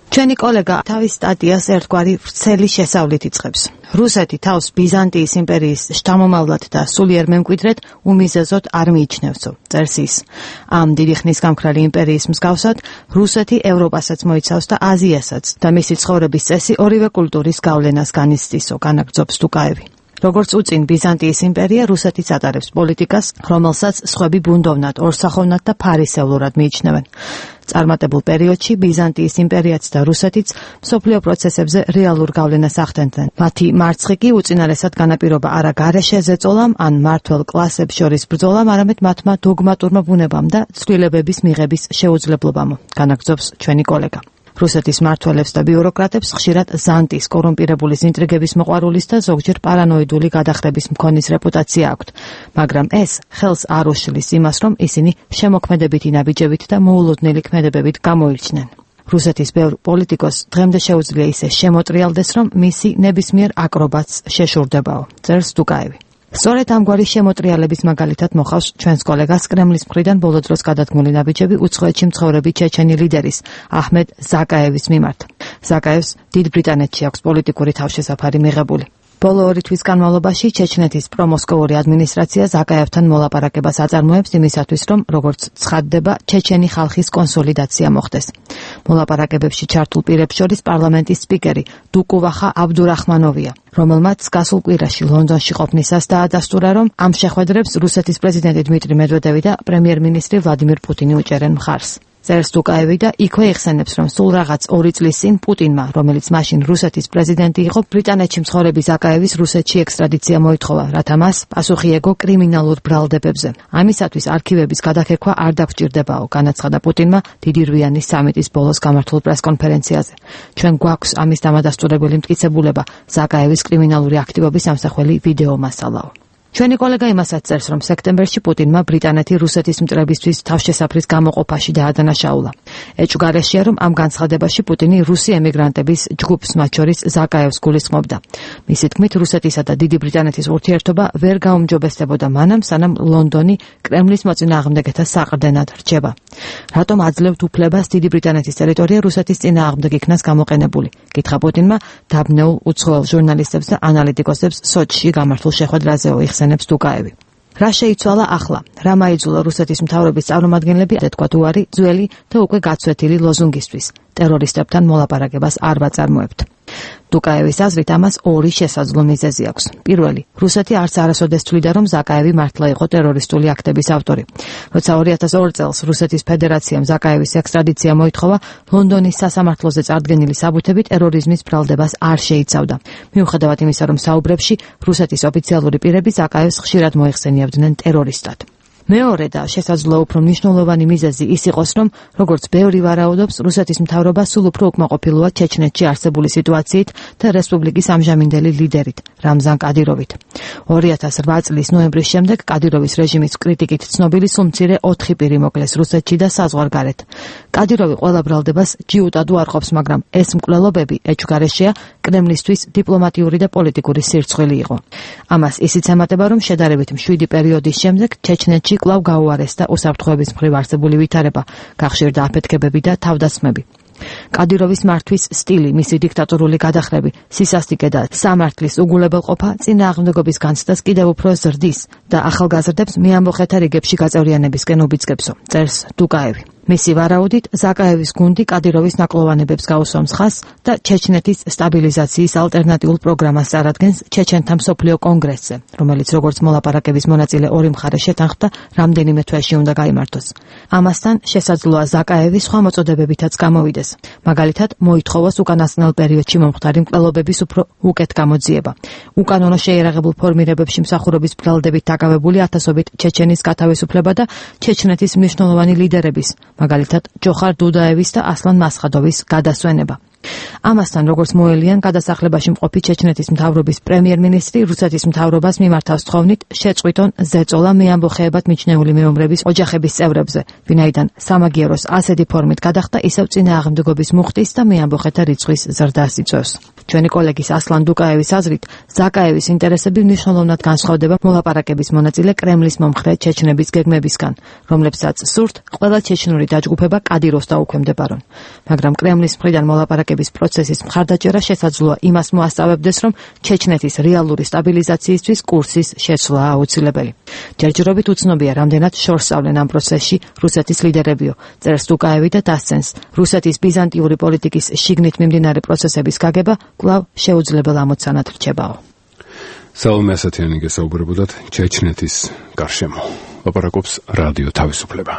Speaker 20: ჩვენი კოლეგა თავის სტატიას ერთგვარი ვრცელი შესავლით იწყებს. რუსეთი თავს ბიზანტიის იმპერიის შთამომავლად და სულიერ მემკვიდრედ უმიზეზოდ არ მიიჩნევსო. წერს ის. ამ დიდი ხნის გამქრალი იმპერიის მსგავსად, რუსეთი ევროპასაც მოიცავს და აზიასაც და მისი ცხოვრების წესი ორივე კულტურის გავლენას განიცდისო, განაგრძობს ტუკაევი. როგორც უწინ ბიზანტიის იმპერია, რუსეთიც ატარებს პოლიტიკას, რომელსაც სხვები ბუნდოვნად, ორსახოვნად და ფარისევლურად მიიჩნევენ. წარმატებულ პერიოდში ბიზანტიის იმპერიაც და რუსეთიც მსოფლიო პროცესებზე რეალურ გავლენას ახდენდნენ. მათი მარცხი კი უწინარესად განაპირობა არა გარეშე ზეწოლამ, ან მმართველ კლასებს შორის ბრძოლამ, არამედ მათმა დოგმატურმა ბუნებამ და ცვლილებების მიღების შეუძლებლობამ, განაგრძობს ჩვენი კოლეგა. რუსეთის მმართველებს და ბიუროკრატებს ხშირად ზანტის, კორუმპირებულის, ინტრიგების მოყვარულის და ზოგჯერ პარანოიდული გადახრების მქონის რეპუტაცია აქვთ, მაგრამ ეს ხელს არ უშლის იმას, რომ ისინი შემოქმედებითი ნაბიჯებით და მოულოდნელი ქმედებებით გამოირჩნენ. რუსეთის ბევრ პოლიტიკოსს დღემდე შეუძლია ისე შემოტრიალდეს, რომ მისი ნებისმიერ აკრობატს შეშურდებაო, წერს ტუკაევი. სწორედ ამგვარი შემოტრიალების მაგალითად მოხავს ჩვენს კოლეგას კრემლის მხრიდან ბოლო დროს გადადგმული ნაბიჯები უცხოეთში მცხოვრები ჩეჩენი ლიდერის აჰმედ ზაკაევის მიმართ. ზაკაევს დიდ ბრიტანეთში აქვს პოლიტიკური თავშესაფარი მიღებული. ბოლო 2 თვის განმავლობაში ჩეჩნეთის პრომოსკოვური ადმინისტრაცია ზაკაევთან მოლაპარაკებას აწარმოებს იმისათვის, რომ როგორც ცხადდება, ჩეჩენი ხალხის კონსოლიდაცია მოხდეს. მოლაპარაკებებში ჩართულ პირებს შორის პარლამენტის სპიკერი დუკუვახა აბდურახმანოვია, რომელმაც გასულ კვირაში ლონდონში ყოფნისას დაადასტურა, რომ ამ შეხვედრებს რუსეთის პრეზიდენტი დმიტრი მედვედევი და პრემიერ-მინისტრი ვლადიმირ პუტინი უჭერენ მხარს. წერს ტუკაევი და იქვე იხსენებს, რომ სულ რაღაც 2 წლის წინ პუტინმა, რომელიც მაშინ რუსეთის პრეზიდენტი იყო, ბრიტანეთში მცხოვრები ზაკაევის რუსეთში ექსტრადიცია მოითხოვა, რათა მას პასუხი ეგო კრიმინალურ ბრალდებებზე. ამისათვის არქივების გადაქერქვა არ დაგჭირდებაო, განაცხადა პუტინმა დიდი რვიანის სამიტის ბოლოს გამართულ პრესკონფერენციაზე. ჩვენ გვაქვს ამის დამადასტურებელი მტკიცებულება, ზაკაევის კრიმინალური აქტივობის ამსახველი ვიდეო მასალაო. ჩვენი კოლეგა იმასაც წერს, რომ სექტემბერში პუტინმა ბრიტანეთი რუსეთის მტრებისთვის თავშესაფრის გამოყოფაში დაადანაშაულა. ეჭვგარეშეა, რომ ამ განცხადებაში პუტინი რუსი ემიგრანტების ჯგუფს, მათ შორის ზაკაევს გულისხმობდა. მისი თქმით, რუსეთისა და დიდი ბრიტანეთის ურთიერთობა ვერ გაუმჯობესდებოდა მანამ, სანამ ლონდონი კრემლის მოწინააღმდეგეთა საყრდენად რჩება. რატომ აძლევთ უფლებას დიდი ბრიტანეთის ტერიტორია რუსეთის წინააღმდეგ იქნას გამოყენებული? კითხა პუტინმა დაბნეულ უცხოელ ჟურნალისტებს და ანალიტიკოსებს სოჩში გამართულ შეხვედრაზეო, იხსენებს ტუკაევი. რა შეიცვალა ახლა? რა მაიძულა რუსეთის მთავრობის წარმომადგენლები ეთქვათ უარი ძველი და უკვე გაცვეთილი ლოზუნგისთვის? ტერორისტებთან მოლაპარაკებას არ ვაწარმოებთ. ტუკაევის აზრით ამას 2 შესაძლო მიზეზი აქვს. პირველი, რუსეთი არც არასოდეს თვლიდა, რომ ზაკაევი მართლა იყო ტერორისტული აქტების ავტორი. როცა 2002 წელს რუსეთის ფედერაციამ ზაკაევის ექსტრადიცია მოითხოვა, ლონდონის სასამართლოზე წარდგენილი საბუთები ტერორიზმის ბრალდებას არ შეიცავდა. მიუხედავად იმისა, რომ საუბრებში რუსეთის ოფიციალური პირები ზაკაევს ხშირად მოიხსენიებდნენ ტერორისტად. მეორე და შესაძლოა უფრო მნიშვნელოვანი მიზეზი ის იყოს, რომ როგორც ბევრი ვარაუდობს, რუსეთის მთავრობა სულ უფრო უკმაყოფილოა ჩეჩნეთში არსებული სიტუაციით და რესპუბლიკის ამჟამინდელი ლიდერით, რამზან კადიროვით. 2008 წლის ნოემბრის შემდეგ კადიროვის რეჟიმის კრიტიკით ცნობილი სულ მცირე 4 პირი მოკლეს რუსეთში და საზღვარგარეთ. კადიროვი ყველა ბრალდებას ჯიუტად უარყოფს, მაგრამ ეს მკვლელობები ეჭვგარეშეა კრემლისთვის დიპლომატიური და პოლიტიკური სირცხვილი იყო. ამას ისიც ემატება, რომ შედარებით მშვიდი პერიოდის შემდეგ ჩეჩნეთში კვლავ გაუარესდა უსაფრთხოების მხრივ არსებული ვითარება, გახშირდა აფეთქებები და თავდასხმები. კადიროვის მართვის სტილი, მისი დიქტატორული გადახრები, სისასტიკე და სამართლის უგულებელყოფა წინააღმდეგობის განცდას კიდევ უფრო ზრდის და ახალგაზრდებს მეამბოხეთა რიგებში გაწევრიანებისკენ უბიძგებსო, წერს ტუკაევი. მისი ვარაუდით, ზაკაევის გუნდი კადიროვის ნაკლოვანებებს გაუსვამს ხაზს და ჩეჩნეთის სტაბილიზაციის ალტერნატიულ პროგრამას წარადგენს ჩეჩენთა მსოფლიო კონგრესზე, რომელიც როგორც მოლაპარაკების მონაწილე ორი მხარე შეთანხმდა, რამდენიმე თვეში უნდა გაიმართოს. ამასთან შესაძლოა ზაკაევი სხვა მოწოდებებითაც გამოვიდეს. მაგალითად, მოითხოვოს უკანასკნელ პერიოდში მომხდარი მკვლელობების უფრო უკეთ გამოძიება. უკანონო შეიარაღებულ ფორმირებებში მსახურობის ბრალდებით დაკავებული ათასობით ჩეჩენის გათავისუფლება და ჩეჩნეთის მნიშვნელოვანი ლიდერების, მაგალითად ჯოხარ დუდაევის და ასლან მასხადოვის გადასვენება. ამასთან, როგორც მოელიან, გადასახლებაში მყოფი ჩეჩნეთის მთავრობის პრემიერ-მინისტრი რუსეთის მთავრობას მიმართავს თხოვნით შეწყვიტონ ზეწოლა მეამბოხეებად მიჩნეული მეომრების ოჯახების წევრებზე, ვინაიდან სამაგიეროს ასეთი ფორმით გადახდა ისევ წინააღმდეგობის მუხტის და მეამბოხეთა რიცხვის ზრდას იწვევს. ჩვენი კოლეგის ასლან დუკაევის აზრით, ზაკაევის ინტერესები მნიშვნელოვნად განსხვავდება მოლაპარაკების მონაწილე კრემლის მომხრე ჩეჩნების გეგმებისგან, რომლებსაც სურთ ყველა ჩეჩნური დაჯგუფება კადიროს დაუქვემდებარონ. მაგრამ კრემლის მხრიდან მოლაპარაკების პროცესის მხარდაჭერა შესაძლოა იმას მოასწავებდეს, რომ ჩეჩნეთის რეალური სტაბილიზაციისთვის კურსის შეცვლა აუცილებელი. ჯერჯერობით უცნობია, რამდენად შორს სწავლენ ამ პროცესში რუსეთის ლიდერებიო, წერს დუკაევი და დასცენს, რუსეთის ბიზანტიური პოლიტიკის შიგნით მიმდინარე პროცესების გაგება კვლავ შეუძლებელ ამოცანად რჩებაო.
Speaker 1: სალომე ასათიანი გესაუბრებოდათ ჩეჩნეთის გარშემო. ლაპარაკობს რადიო თავისუფლება.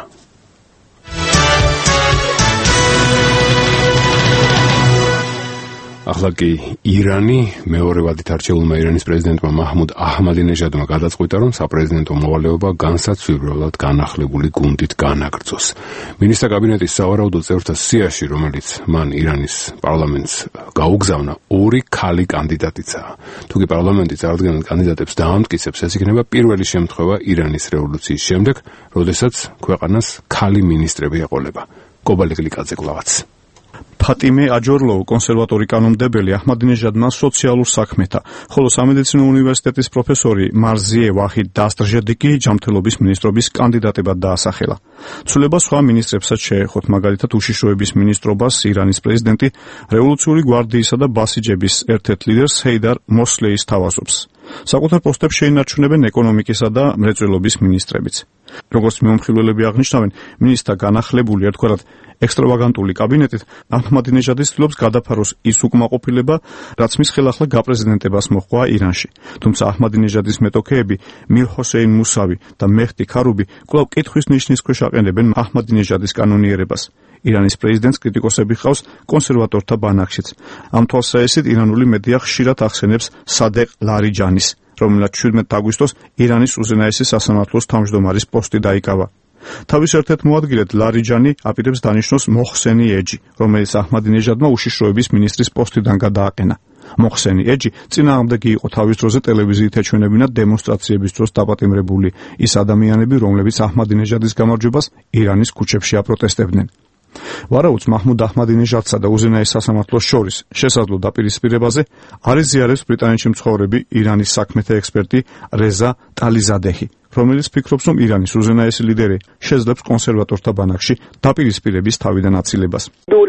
Speaker 1: ახლა კი ირანი მეორე ვადით არჩეულმა ირანის პრეზიდენტმა მაჰმუდ აჰმადინეჟადმა გადაწყვიტა, რომ საპრეზიდენტო მოვალეობა განსაცვივრად განახლებული გუნდით განაგრძოს. მინისტრთა კაბინეტის სავარაუდო წევრთა სიაში, რომელიც მან ირანის პარლამენტს გაუგზავნა, ორი ქალი კანდიდატიცაა. თუკი პარლამენტი წარდგენილ კანდიდატებს დაამტკიცებს, ეს იქნება პირველი შემთხვევა ირანის რევოლუციის შემდეგ, როდესაც ქვეყანას ქალი მინისტრები ეყოლება. კობალი გლიკაძე კლავაც.
Speaker 19: ფატიმე აჯორლოუ კონსერვატორი კანონმდებელი აჰმადინეჟადმა სოციალურ საქმეთა, ხოლო სამედიცინო უნივერსიტეტის პროფესორი მარზიე ვაჰიდ დასტრჟადიკი ჯანმრთელობის მინისტრობის კანდიდატებად დაასახელა. ცვლილება სხვა მინისტრებსაც შეეხოთ, მაგალითად უშიშროების მინისტრობას ირანის პრეზიდენტი რევოლუციური გვარდიისა და ბასიჯების ერთ-ერთ ლიდერს ჰეიდარ მოსლეის თავაზობს. საკუთარ პოსტებს შეინარჩუნებენ ეკონომიკისა და მრეწველობის მინისტრებიც. როგორც მეომხილველები აღნიშნავენ, მინისტრთა განახლებული, ერთგვარად ექსტრავაგანტული კაბინეტით აჰმადინეჟადი ცდილობს გადაფაროს ის უკმაყოფილება, რაც მის ხელახლა გაპრეზიდენტებას მოჰყვა ირანში. თუმცა აჰმადინეჟადის მეტოქეები მირ ჰოსეინ მუსავი და მეჰდი ქარუბი კვლავ კითხვის ნიშნის ქვეშ აყენებენ აჰმადინეჟადის კანონიერებას. ირანის პრეზიდენტს კრიტიკოსები ჰყავს კონსერვატორთა ბანაკშიც. ამ თვალსაჩინოდ ირანული მედია ხშირად ახსენებს სადეყ ლარიჯანის, რომელსაც 17 აგვისტოს ირანის უზენაესი სასამართლოს თავმჯდომარის პოსტი დაიკავა. თავის ერთ-ერთ მოადგილედ ლარიჯანი აპირებს დანიშნოს მოხსენი ეჯი, რომელიც აჰმადინეჟადმა უშიშროების მინისტრის პოსტიდან გადააყენა. მოხსენი ეჯი წინააღმდეგი იყო თავის დროზე ტელევიზიით ეჩვენებინათ დემონსტრაციების დროს დაპატიმრებული ის ადამიანები, რომლებიც აჰმადინეჟადის გამარჯვებას ირანის ქუჩებში აპროტესტებდნენ. ვარაუდს მაჰმუდ აჰმადინეჟადსა და უზენაეს სასამართლოს შორის შესაძლო დაპირისპირებაზე არ იზიარებს ბრიტანეთში მცხოვრები ირანის საქმეთა ექსპერტი რეზა ტალიზადეჰი, რომელიც ფიქრობს, რომ ირანის უზენაესი ლიდერი შეძლებს კონსერვატორთა ბანაკში დაპირისპირების თავიდან აცილებას.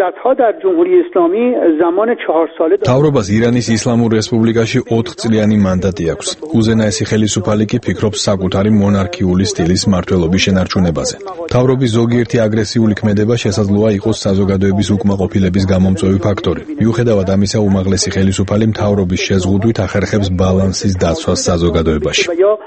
Speaker 2: მთავრობას ირანის ისლამურ რესპუბლიკაში 4 წლიანი მანდატი აქვს. უზენაესი ხელისუფალი კი ფიქრობს საკუთარი მონარქიული სტილის მმართველობის შენარჩუნებაზე. მთავრობის ზოგიერთი აგრესიული ქმედება შესაძლოა იყოს საზოგადოების უკმაყოფილების გამომწვევი ფაქტორი. მიუხედავად ამისა, უმაღლესი ხელისუფალი მთავრობის შეზღუდვით ახერხებს ბალანსის დაცვას საზოგადოებაში.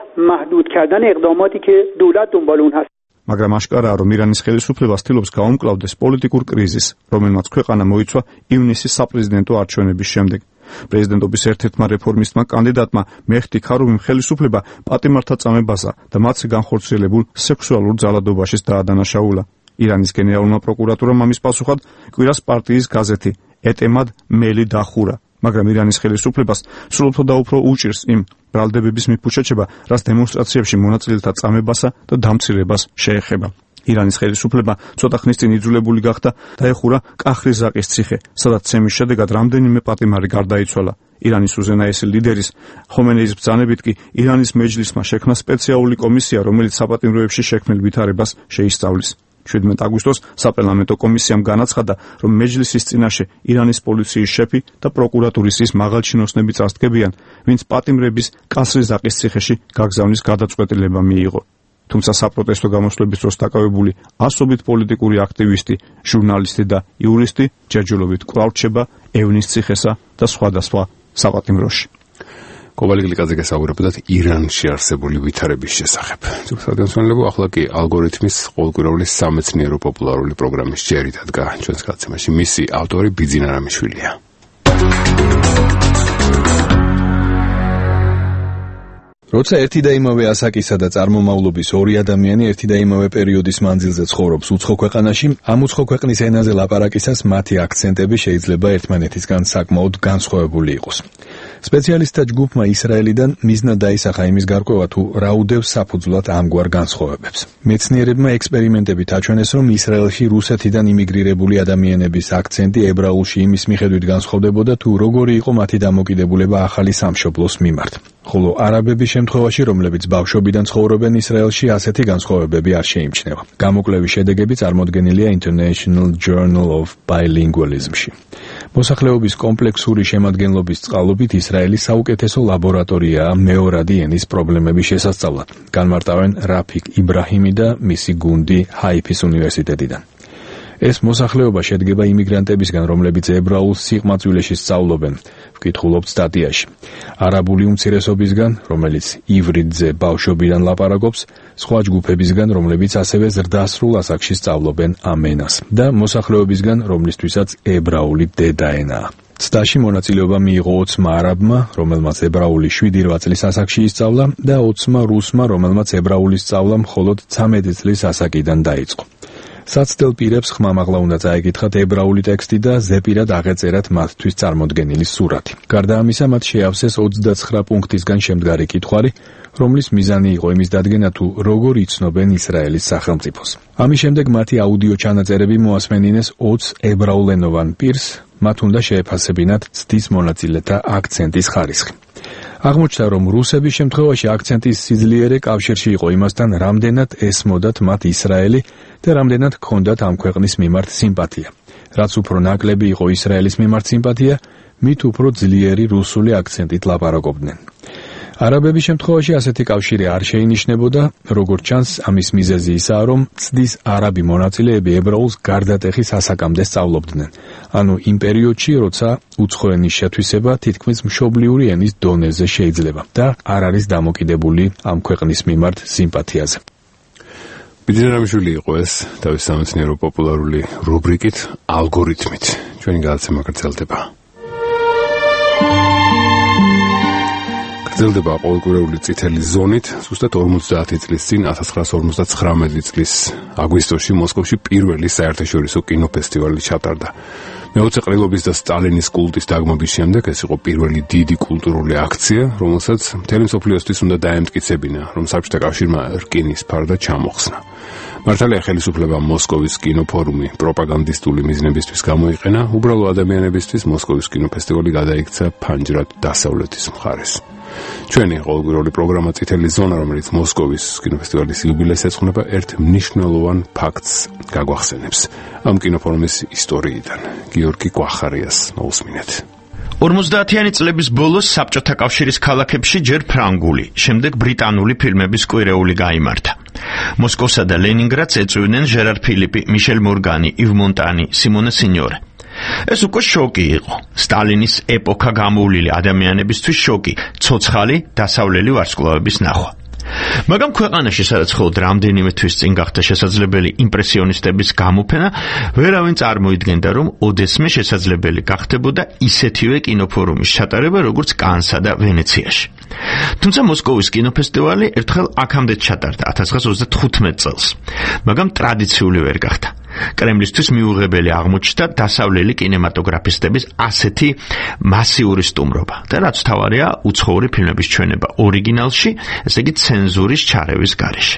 Speaker 2: მაგრამ აშკარაა, რომ ირანის ხელისუფლება ცდილობს გაუმკლავდეს პოლიტიკურ კრიზისს, რომელმაც ქვეყანა მოიცვა ივნისის საპრეზიდენტო არჩევნების შემდეგ. პრეზიდენტობის ერთ-ერთმა რეფორმისტმა კანდიდატმა მეჰდი ქარუმიმ ხელისუფლება პატიმართა წამებასა და მათზე განხორციელებულ სექსუალურ ძალადობაში დაადანაშაულა. ირანის გენერალურმა პროკურატურამ ამის პასუხად კვირას პარტიის გაზეთი ეტემად მელი დახურა. მაგრამ ირანის ხელისუფლებას სრულუფლო და უფრო უჭირს იმ ბრალდებების მიფუჩეჩება, რაც დემონსტრაციებში მონაწილეთა წამებასა და დამცირებას შეეხება. ირანის ხელისუფლება ცოტა ხნის წინ იძულებული გახდა დაეხურა კაჰრიზაკის ციხე, სადაც ცემის შედეგად რამდენიმე პატიმარი გარდაიცვალა. ირანის უზენაესი ლიდერის ხომენეის ბრძანებით კი ირანის მეჯლისმა შექმნა სპეციალური კომისია, რომელიც საპატიმროებში შექმნილ ვითარებას შეისწავლის. 17 აგვისტოს საპარლამენტო კომისიამ განაცხადა, რომ მეჯლისის წინაშე ირანის პოლიციის შეფი და პროკურატურის ის მაღალჩინოსნები წარსდგებიან, ვინც პატიმრების კასრიზაკის ციხეში გაგზავნის გადაწყვეტილება მიიღო. თუმცა საპროტესტო გამოსვლების დროს დაკავებული ასობით პოლიტიკური აქტივისტი, ჟურნალისტი და იურისტი ჯერჯერობით კვლავ რჩება ევნის ციხესა და სხვადასხვა საპატიმროში. კობალი გლიკაძე გესაუბრებოდათ ირანში არსებული ვითარების შესახებ. ძირითადად ახლა კი ალგორითმის ყოველკვირეული სამეცნიერო პოპულარული პროგრამის ჯერი დადგა ჩვენს გადაცემაში. მისი ავტორი ბიძინა რამიშვილია. როცა ერთი და იმავე ასაკისა და წარმომავლობის ორი ადამიანი ერთი და იმავე პერიოდის მანძილზე ცხოვრობს უცხო ქვეყანაში, ამ უცხო ქვეყნის ენაზე ლაპარაკისას მათი აქცენტები შეიძლება ერთმანეთისგან საკმაოდ განსხვავებული იყოს. სპეციალისტთა ჯგუფმა ისრაელიდან მიზნად დაისახა იმის გარკვევა, თუ რა უდევს საფუძვლად ამგვარ განსხვავებებს. მეცნიერებმა ექსპერიმენტებით აჩვენეს, რომ ისრაელში რუსეთიდან იმიგრირებული ადამიანების აქცენტი ებრაულში იმის მიხედვით განსხვავდებოდა, თუ როგორი იყო მათი დამოკიდებულება ახალი სამშობლოს მიმართ. ხოლო არაბების შემთხვევაში, რომლებიც ბავშვობიდან ცხოვრობენ ისრაელში, ასეთი განსხვავებები არ შეიმჩნევა. გამოკვლევის შედეგები წარმოდგენილია International Journal of Bilingualism-ში. მოსახლეობის კომპლექსური შემადგენლობის წყალობით ისრაელი საუკეთესო ლაბორატორიაა მეორადი ენის პრობლემების შესასწავლად. განმარტავენ რაფიკ იბრაჰიმი და მისი გუნდი ჰაიფის უნივერსიტეტიდან. ეს მოსახლეობა შედგება იმიგრანტებისგან, რომლებიც ებრაულ სიყმაწვილეში სწავლობენ, ვკითხულობთ სტატიაში. არაბული უმცირესობისგან, რომელიც ივრიტზე ბავშვობიდან ლაპარაკობს, სხვა ჯგუფებისგან, რომლებიც ასევე ზრდასრულ ასაკში სწავლობენ ამ ენას და მოსახლეობისგან, რომლისთვისაც ებრაული დედაენაა. ცდაში მონაწილეობა მიიღო 20 არაბმა, რომელმაც ებრაული 7-8 წლის ასაკში ისწავლა და 20 რუსმა, რომელმაც ებრაული სწავლა მხოლოდ 13 წლის ასაკიდან დაიწყო. საცდელ პირებს ხმამაღლა უნდა წაეკითხათ ებრაული ტექსტი და ზეპირად აღეწერათ მათთვის წარმოდგენილი სურათი. გარდა ამისა, მათ შეავსეს 29 პუნქტისგან შემდგარი კითხვარი, რომლის მიზანი იყო იმის დადგენა, თუ როგორ იცნობენ ისრაელის სახელმწიფოს. ამის შემდეგ მათი აუდიო ჩანაწერები მოასმენინეს 20 ებრაულენოვან პირს, მათ უნდა შეეფასებინათ ცდის მონაწილეთა აქცენტის ხარისხი. აღმოჩნდა, რომ რუსების შემთხვევაში აქცენტის სიძლიერე კავშირში იყო იმასთან, რამდენად ესმოდათ მათ ისრაელი და რამდენად ჰქონდათ ამ ქვეყნის მიმართ სიმპათია. რაც უფრო ნაკლები იყო ისრაელის მიმართ სიმპათია, მით უფრო ძლიერი რუსული აქცენტით ლაპარაკობდნენ. არაბების შემთხვევაში ასეთი კავშირი არ შეინიშნებოდა, როგორც ჩანს, ამის მიზეზი ისაა, რომ ცდის არაბი მონაწილეები ებრაულს გარდატეხის ასაკამდე სწავლობდნენ. ანუ იმ პერიოდში, როცა უცხო ენის შეთვისება თითქმის მშობლიური ენის დონეზე შეიძლება და არ არის დამოკიდებული ამ ქვეყნის მიმართ სიმპათიაზე.
Speaker 1: ბიძინა რამიშვილი იყო ეს თავის სამეცნიერო პოპულარული რუბრიკით ალგორითმით. ჩვენი გადაცემა გრძელდება. გრძელდება ყოველკვირეული წითელი ზონით, ზუსტად 50 წლის წინ 1959 წლის აგვისტოში მოსკოვში პირველი საერთაშორისო კინოფესტივალი ჩატარდა. მეოცე ყრილობის და სტალინის კულტის დაგმობის შემდეგ ეს იყო პირველი დიდი კულტურული აქცია, რომელსაც მთელი მსოფლიოსთვის უნდა დაემტკიცებინა, რომ საბჭოთა კავშირმა რკინის ფარდა ჩამოხსნა. მართალია ხელისუფლებამ მოსკოვის კინოფორუმი პროპაგანდისტული მიზნებისთვის გამოიყენა, უბრალო ადამიანებისთვის მოსკოვის კინოფესტივალი გადაიქცა ფანჯრად დასავლეთის მხარეს. ჩვენი ყოველკვირეული პროგრამა წითელი ზონა, რომელიც მოსკოვის კინოფესტივალის იუბილეს ეძღვნება, ერთ მნიშვნელოვან ფაქტს გაგვახსენებს. ამ კინოფორუმის ისტორიიდან გიორგი კვახარიას მოусმინეთ.
Speaker 5: 50-იანი წლების ბოლოს საბჭოთა კავშირის ქალაქებში ჯერ ფრანგული, შემდეგ ბრიტანული ფილმების კვირეული გაიმართა. მოსკოვსა და ლენინგრადს ეწვივნენ ჟერარ ფილიპი, მიშელ მორგანი, ივ მონტანი, სიმონე სინიორე. ეს უკვე შოკი იყო. სტალინის ეპოქა გამოვლილი ადამიანებისთვის შოკი, ცოცხალი დასავლელი ვარსკვლავების ნახვა. მაგრამ ქვეყანაში, სადაც მხოლოდ რამდენიმე თვის წინ გახდა შესაძლებელი იმპრესიონისტების გამოფენა, ვერავინ წარმოიდგენდა, რომ ოდესმე შესაძლებელი გახდებოდა ისეთივე კინოფორუმის ჩატარება, როგორც კანსა და ვენეციაში. თუმცა მოსკოვის კინოფესტივალი ერთხელ აქამდე ჩატარდა 1935 წელს, მაგრამ ტრადიციული ვერ გახდა. კრემლისთვის მიუღებელი აღმოჩნდა დასავლელი კინემატოგრაფისტების ასეთი მასიური სტუმრობა და რაც თავარია უცხოური ფილმების ჩვენება ორიგინალში, ესე იგი ცენზურის ჩარევის გარეშე.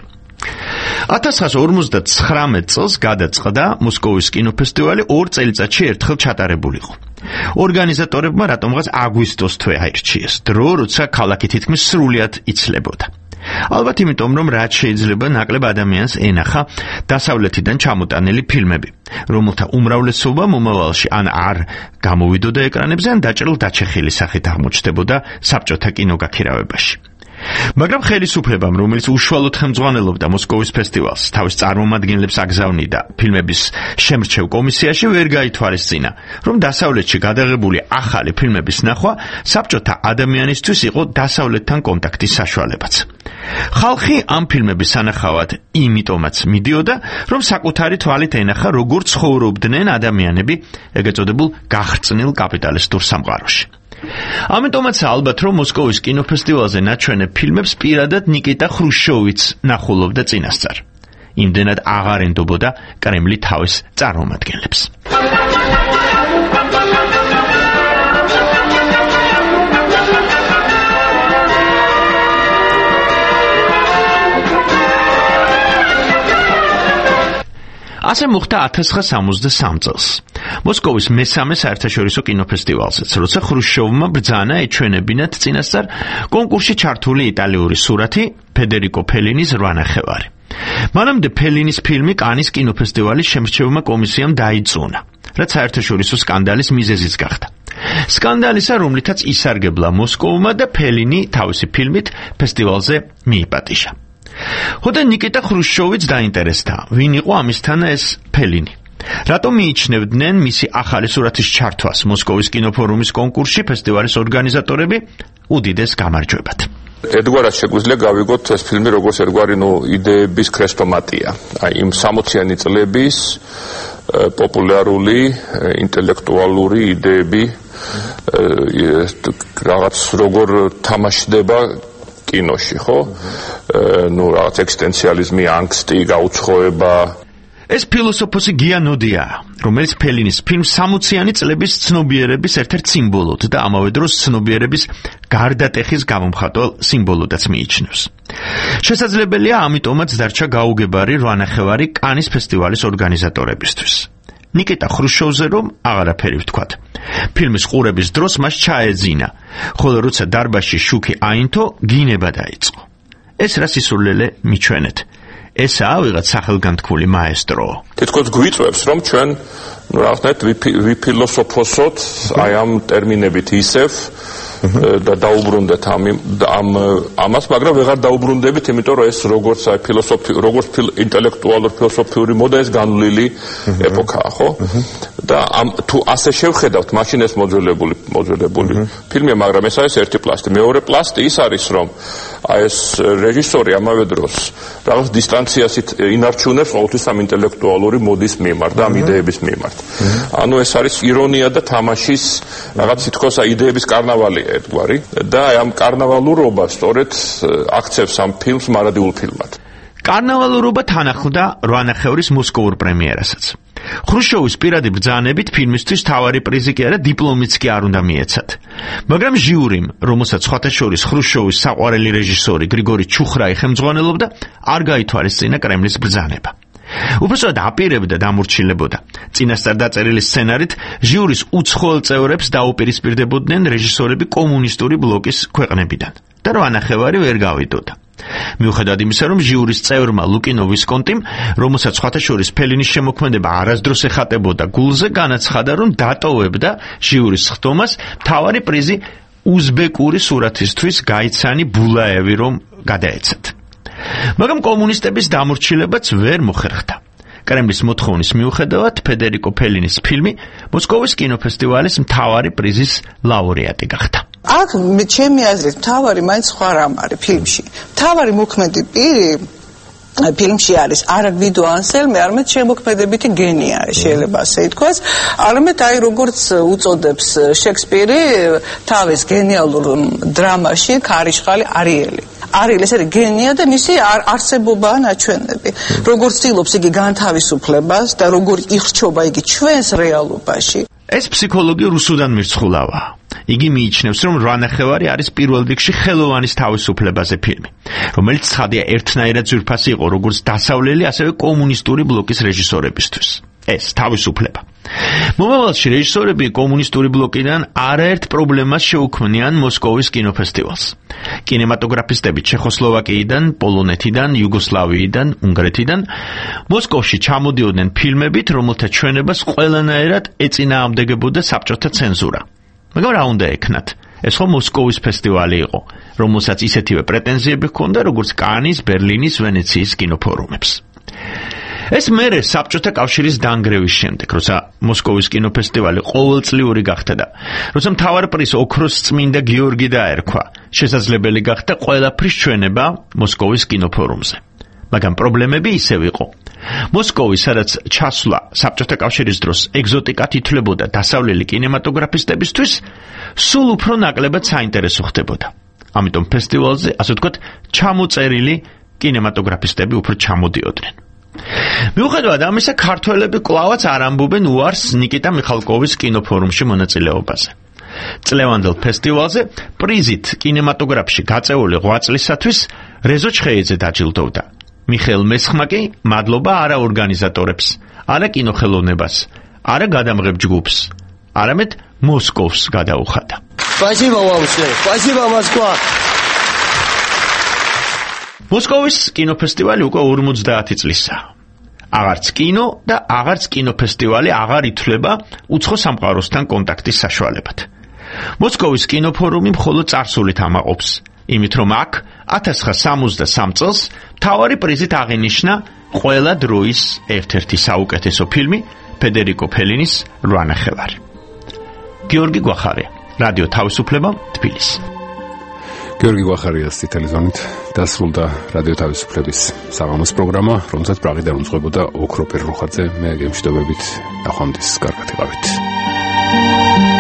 Speaker 5: 1959 წელს გადაწყდა მოსკოვის კინოფესტივალი 2 წელიწადში ერთხელ ჩატარებულიყო. ორგანიზატორებმა რატომღაც აგვისტოს თვე აირჩიეს, დრო, როცა ქალაქი თითქმის სრულად იცლებოდა. ალბათ იმიტომ, რომ რაც შეიძლება ნაკლებ ადამიანს ენახა დასავლეთიდან ჩამოტანილი ფილმები, რომელთა უმრავლესობა მომავალში ან არ გამოვიდოდა ეკრანებზე, ან დაჭრილ დაჩეხილი სახით აღმოჩნდებოდა საბჭოთა კინოგაქირავებაში. მაგრამ ხელისუფლებამ, რომელიც უშუალოდ ხელმძღვანელობდა მოსკოვის ფესტივალს, თავის წარმომადგენლებს აგზავნიდა ფილმების შემრჩევ კომისიაში, ვერ გაითვალისწინა, რომ დასავლეთში გადაღებული ახალი ფილმების ნახვა საბჭოთა ადამიანისთვის იყო დასავლეთთან კონტაქტის საშუალებაც. ხალხი ამ ფილმების სანახავად იმიტომაც მიდიოდა, რომ საკუთარი თვალით ენახა, როგორ ცხოვრობდნენ ადამიანები ეგ ეწოდებულ გახრწნილ კაპიტალისტურ სამყაროში. ამიტომაც ალბათ რომ მოსკოვის კინოფესტივალზე ნაჩვენებ ფილმებს პირადად ნიკიტა ხრუშჩოვიც ნახულობდა წინასწარ. იმდენად აღარ ენდობოდა კრემლი თავის წარმომადგენლებს. ასე მოხდა 1963 წელს. მოსკოვის მესამე საერთაშორისო კინოფესტივალზეც, როცა ხრუშჩოვმა ბრძანა ეჩვენებინათ წინასწარ კონკურსში ჩართული იტალიური სურათი ფედერიკო ფელინის რვანახევარი. მანამდე ფელინის ფილმი კანის კინოფესტივალის შემრჩევმა კომისიამ დაიწუნა, რაც საერთაშორისო სკანდალის მიზეზიც გახდა. სკანდალისა, რომლითაც ისარგებლა მოსკოვმა და ფელინი თავისი ფილმით ფესტივალზე მიიპატიჟა. ხოდა ნიკიტა ხრუშჩოვიც დაინტერესდა, ვინ იყო ამისთან ეს ფელინი. რატომ მიიჩნევდნენ მისი ახალი სურათის ჩართვას მოსკოვის კინოფორუმის კონკურსში ფესტივალის ორგანიზატორები უდიდეს გამარჯვებად.
Speaker 21: ედგარად შეგვიძლია გავიგოთ ეს ფილმი როგორც ერთგვარი იდეების ქრესტომატია. აი იმ 60-იანი წლების პოპულარული ინტელექტუალური იდეები რაღაც როგორ თამაშდება კინოში, ხო? რაღაც ექსისტენციალიზმი, ანგსტი, გაუცხოება.
Speaker 5: ეს ფილოსოფოსი გიანოდია, რომელიც ფელინის ფილმს 60-იანი წლების ცნობიერების ერთ-ერთ სიმბოლოდ და ამავე დროს ცნობიერების გარდატეხის გამომხატველ სიმბოლოდაც მიიჩნევს. შესაძლებელია ამიტომაც დარჩა გაუგებარი რვანახევარი კანის ფესტივალის ორგანიზატორებისთვის. ნიკიტა ხრუშჩოვზე რომ აღარაფერი ვთქვათ. ფილმის ყურების დროს მას ჩაეძინა, ხოლო როცა დარბაზში შუქი აინთო, გინება დაიწყო. ეს რა სისულელე მიჩვენეთ. ესაა ვიღაც სახელგანთქმული მაესტრო.
Speaker 21: თითქოს გვიწევს რომ ჩვენ რაღაცნაირად ვიფილოსოფოსოთ აი ამ ტერმინებით ისევ და დაუბრუნდეთ ამას, მაგრამ ვეღარ დაუბრუნდებით, იმიტომ რომ ეს როგორც აი როგორც ინტელექტუალურ ფილოსოფიური მოდა ეს განვლილი ეპოქაა, ხო? და თუ ასე შევხედავთ, მაშინ ეს მოძველებული ფილმია, მაგრამ ეს არის ერთი პლასტი. მეორე პლასტი ის არის, რომ აი ეს რეჟისორი ამავე დროს რაღაც დისტანციას ინარჩუნებს ყოველთვის ამ ინტელექტუალური მოდის მიმართ და ამ იდეების მიმართ. ანუ ეს არის ირონია და თამაშის რაღაც თითქოს იდეების კარნავალია ერთგვარი და ამ კარნავალურობა სწორედ აქცევს ამ ფილმს მარადიულ ფილმად.
Speaker 5: კარნავალურობა თან ახლდა რვანახევრის მოსკოვურ პრემიერასაც. ხრუშჩოვის პირადი ბრძანებით ფილმისთვის თავარი პრიზი კი არა, დიპლომიც კი არ უნდა მიეცათ. მაგრამ ჟიურიმ, რომელსაც სხვათა შორის ხრუშჩოვის საყვარელი რეჟისორი გრიგორი ჩუხრაი ხელმძღვანელობდა, არ გაითვალისწინა კრემლის ბრძანება. უბრალოდ აპირებდა დამორჩილებოდა. წინასწარ დაწერილი სცენარით ჟიურის უცხოელ წევრებს დაუპირისპირდებოდნენ რეჟისორები კომუნისტური ბლოკის ქვეყნებიდან და რვანახევარი ვერ გავიდოდა. მიუხედავად იმისა, რომ ჟიურის წევრმა ლუკინო ვისკონტიმ, რომელსაც სხვათა შორის ფელინის შემოქმედება არასდროს ეხატებოდა გულზე, განაცხადა, რომ დატოვებდა ჟიურის ხდომას მთავარი პრიზი უზბეკური სურათისთვის გაიცანი ბულაევი რომ გადაეცათ. მაგრამ კომუნისტების დამორჩილებაც ვერ მოხერხდა. კრემლის მოთხოვნის მიუხედავად ფედერიკო ფელინის ფილმი მოსკოვის კინოფესტივალის მთავარი პრიზის ლაურეატი გახდა.
Speaker 22: აქ ჩემი აზრით მთავარი მაინც სხვა რამ არის ფილმში. მთავარი მოქმედი პირი ფილმში არის არა გვიდო ანსელმე, არამედ შემოქმედებითი გენი არის, შეიძლება ასე ითქვას. არამედ აი როგორც უწოდებს შექსპირი თავის გენიალურ დრამაში ქარიშხალი არიელი. არიელი ეს არის გენია და მისი არსებობაა ნაჩვენები. როგორც ცდილობს იგი განთავისუფლებას და როგორ იხრჩობა იგი ჩვენს რეალობაში.
Speaker 5: ეს ფსიქოლოგი რუსუდან მირცხულავა. იგი მიიჩნევს, რომ რვანახევარი არის პირველ რიგში ხელოვანის თავისუფლებაზე ფილმი, რომელიც ცხადია ერთნაირად ძვირფასი იყო როგორც დასავლელი, ასევე კომუნისტური ბლოკის რეჟისორებისთვის. ეს თავისუფლება. მომავალში რეჟისორები კომუნისტური ბლოკიდან არაერთ პრობლემას შეუქმნიან მოსკოვის კინოფესტივალს. კინემატოგრაფისტები ჩეხოსლოვაკიიდან, პოლონეთიდან, იუგოსლავიიდან, უნგრეთიდან მოსკოვში ჩამოდიოდნენ ფილმებით, რომელთა ჩვენებას ყველანაირად ეწინააღმდეგებოდა საბჭოთა ცენზურა. მაგრამ რა უნდა ეკნათ? ეს ხო მოსკოვის ფესტივალი იყო, რომელსაც ისეთივე პრეტენზიები ჰქონდა, როგორც კანის, ბერლინის, ვენეციის კინოფორუმებს. ეს მერე საბჭოთა კავშირის დანგრევის შემდეგ, როცა მოსკოვის კინოფესტივალი ყოველწლიური გახდა და როცა მთავარ პრიზს ოქროს წმინდა გიორგი დაერქვა, შესაძლებელი გახდა ყველაფრის ჩვენება მოსკოვის კინოფორუმზე. მაგრამ პრობლემები ისევ იყო. მოსკოვი, სადაც ჩასვლა საბჭოთა კავშირის დროს ეგზოტიკად ითვლებოდა დასავლელი კინემატოგრაფისტებისთვის, სულ უფრო ნაკლებად საინტერესო ხდებოდა. ამიტომ ფესტივალზე, ასე ვთქვათ, ჩამოწერილი კინემატოგრაფისტები უფრო ჩამოდიოდნენ. მიუხედავად ამისა, ქართველები კვლავაც არ ამბობენ უარს ნიკიტა მიხალკოვის კინოფორუმში მონაწილეობაზე. წლევანდელ ფესტივალზე პრიზით კინემატოგრაფში გაწეული 8 წლისათვის რეზო ჩხეიძე დაჯილდოვდა. მიხეილ მესხმა კი მადლობა არა ორგანიზატორებს, არა კინოხელოვნებას, არა გადამღებ ჯგუფს, არამედ მოსკოვს გადაუხადა.
Speaker 4: Спасибо вам всем. Спасибо, Москва.
Speaker 5: მოსკოვის კინოფესტივალი უკვე 50 წლისაა. აღარც კინო და აღარც კინოფესტივალი აღარ ითვლება უცხო სამყაროსთან კონტაქტის საშუალებად. მოსკოვის კინოფორუმი მხოლოდ წარსულით ამაყობს, იმით რომ აქ 1963 წელს მთავარი პრიზით აღინიშნა ყველა დროის ერთ-ერთი საუკეთესო ფილმი ფედერიკო ფელინის რვანახევარი. გიორგი გვახარია, რადიო თავისუფლება, თბილისი.
Speaker 1: გიორგი გვახარიას წითელი ზონით დასრულდა რადიო თავისუფლების საღამოს პროგრამა, რომელსაც პრაღიდან უძღვებოდა ოქროპირ რუხაძე. მე გემშვიდობებით ნახვამდის, კარგად იყავით.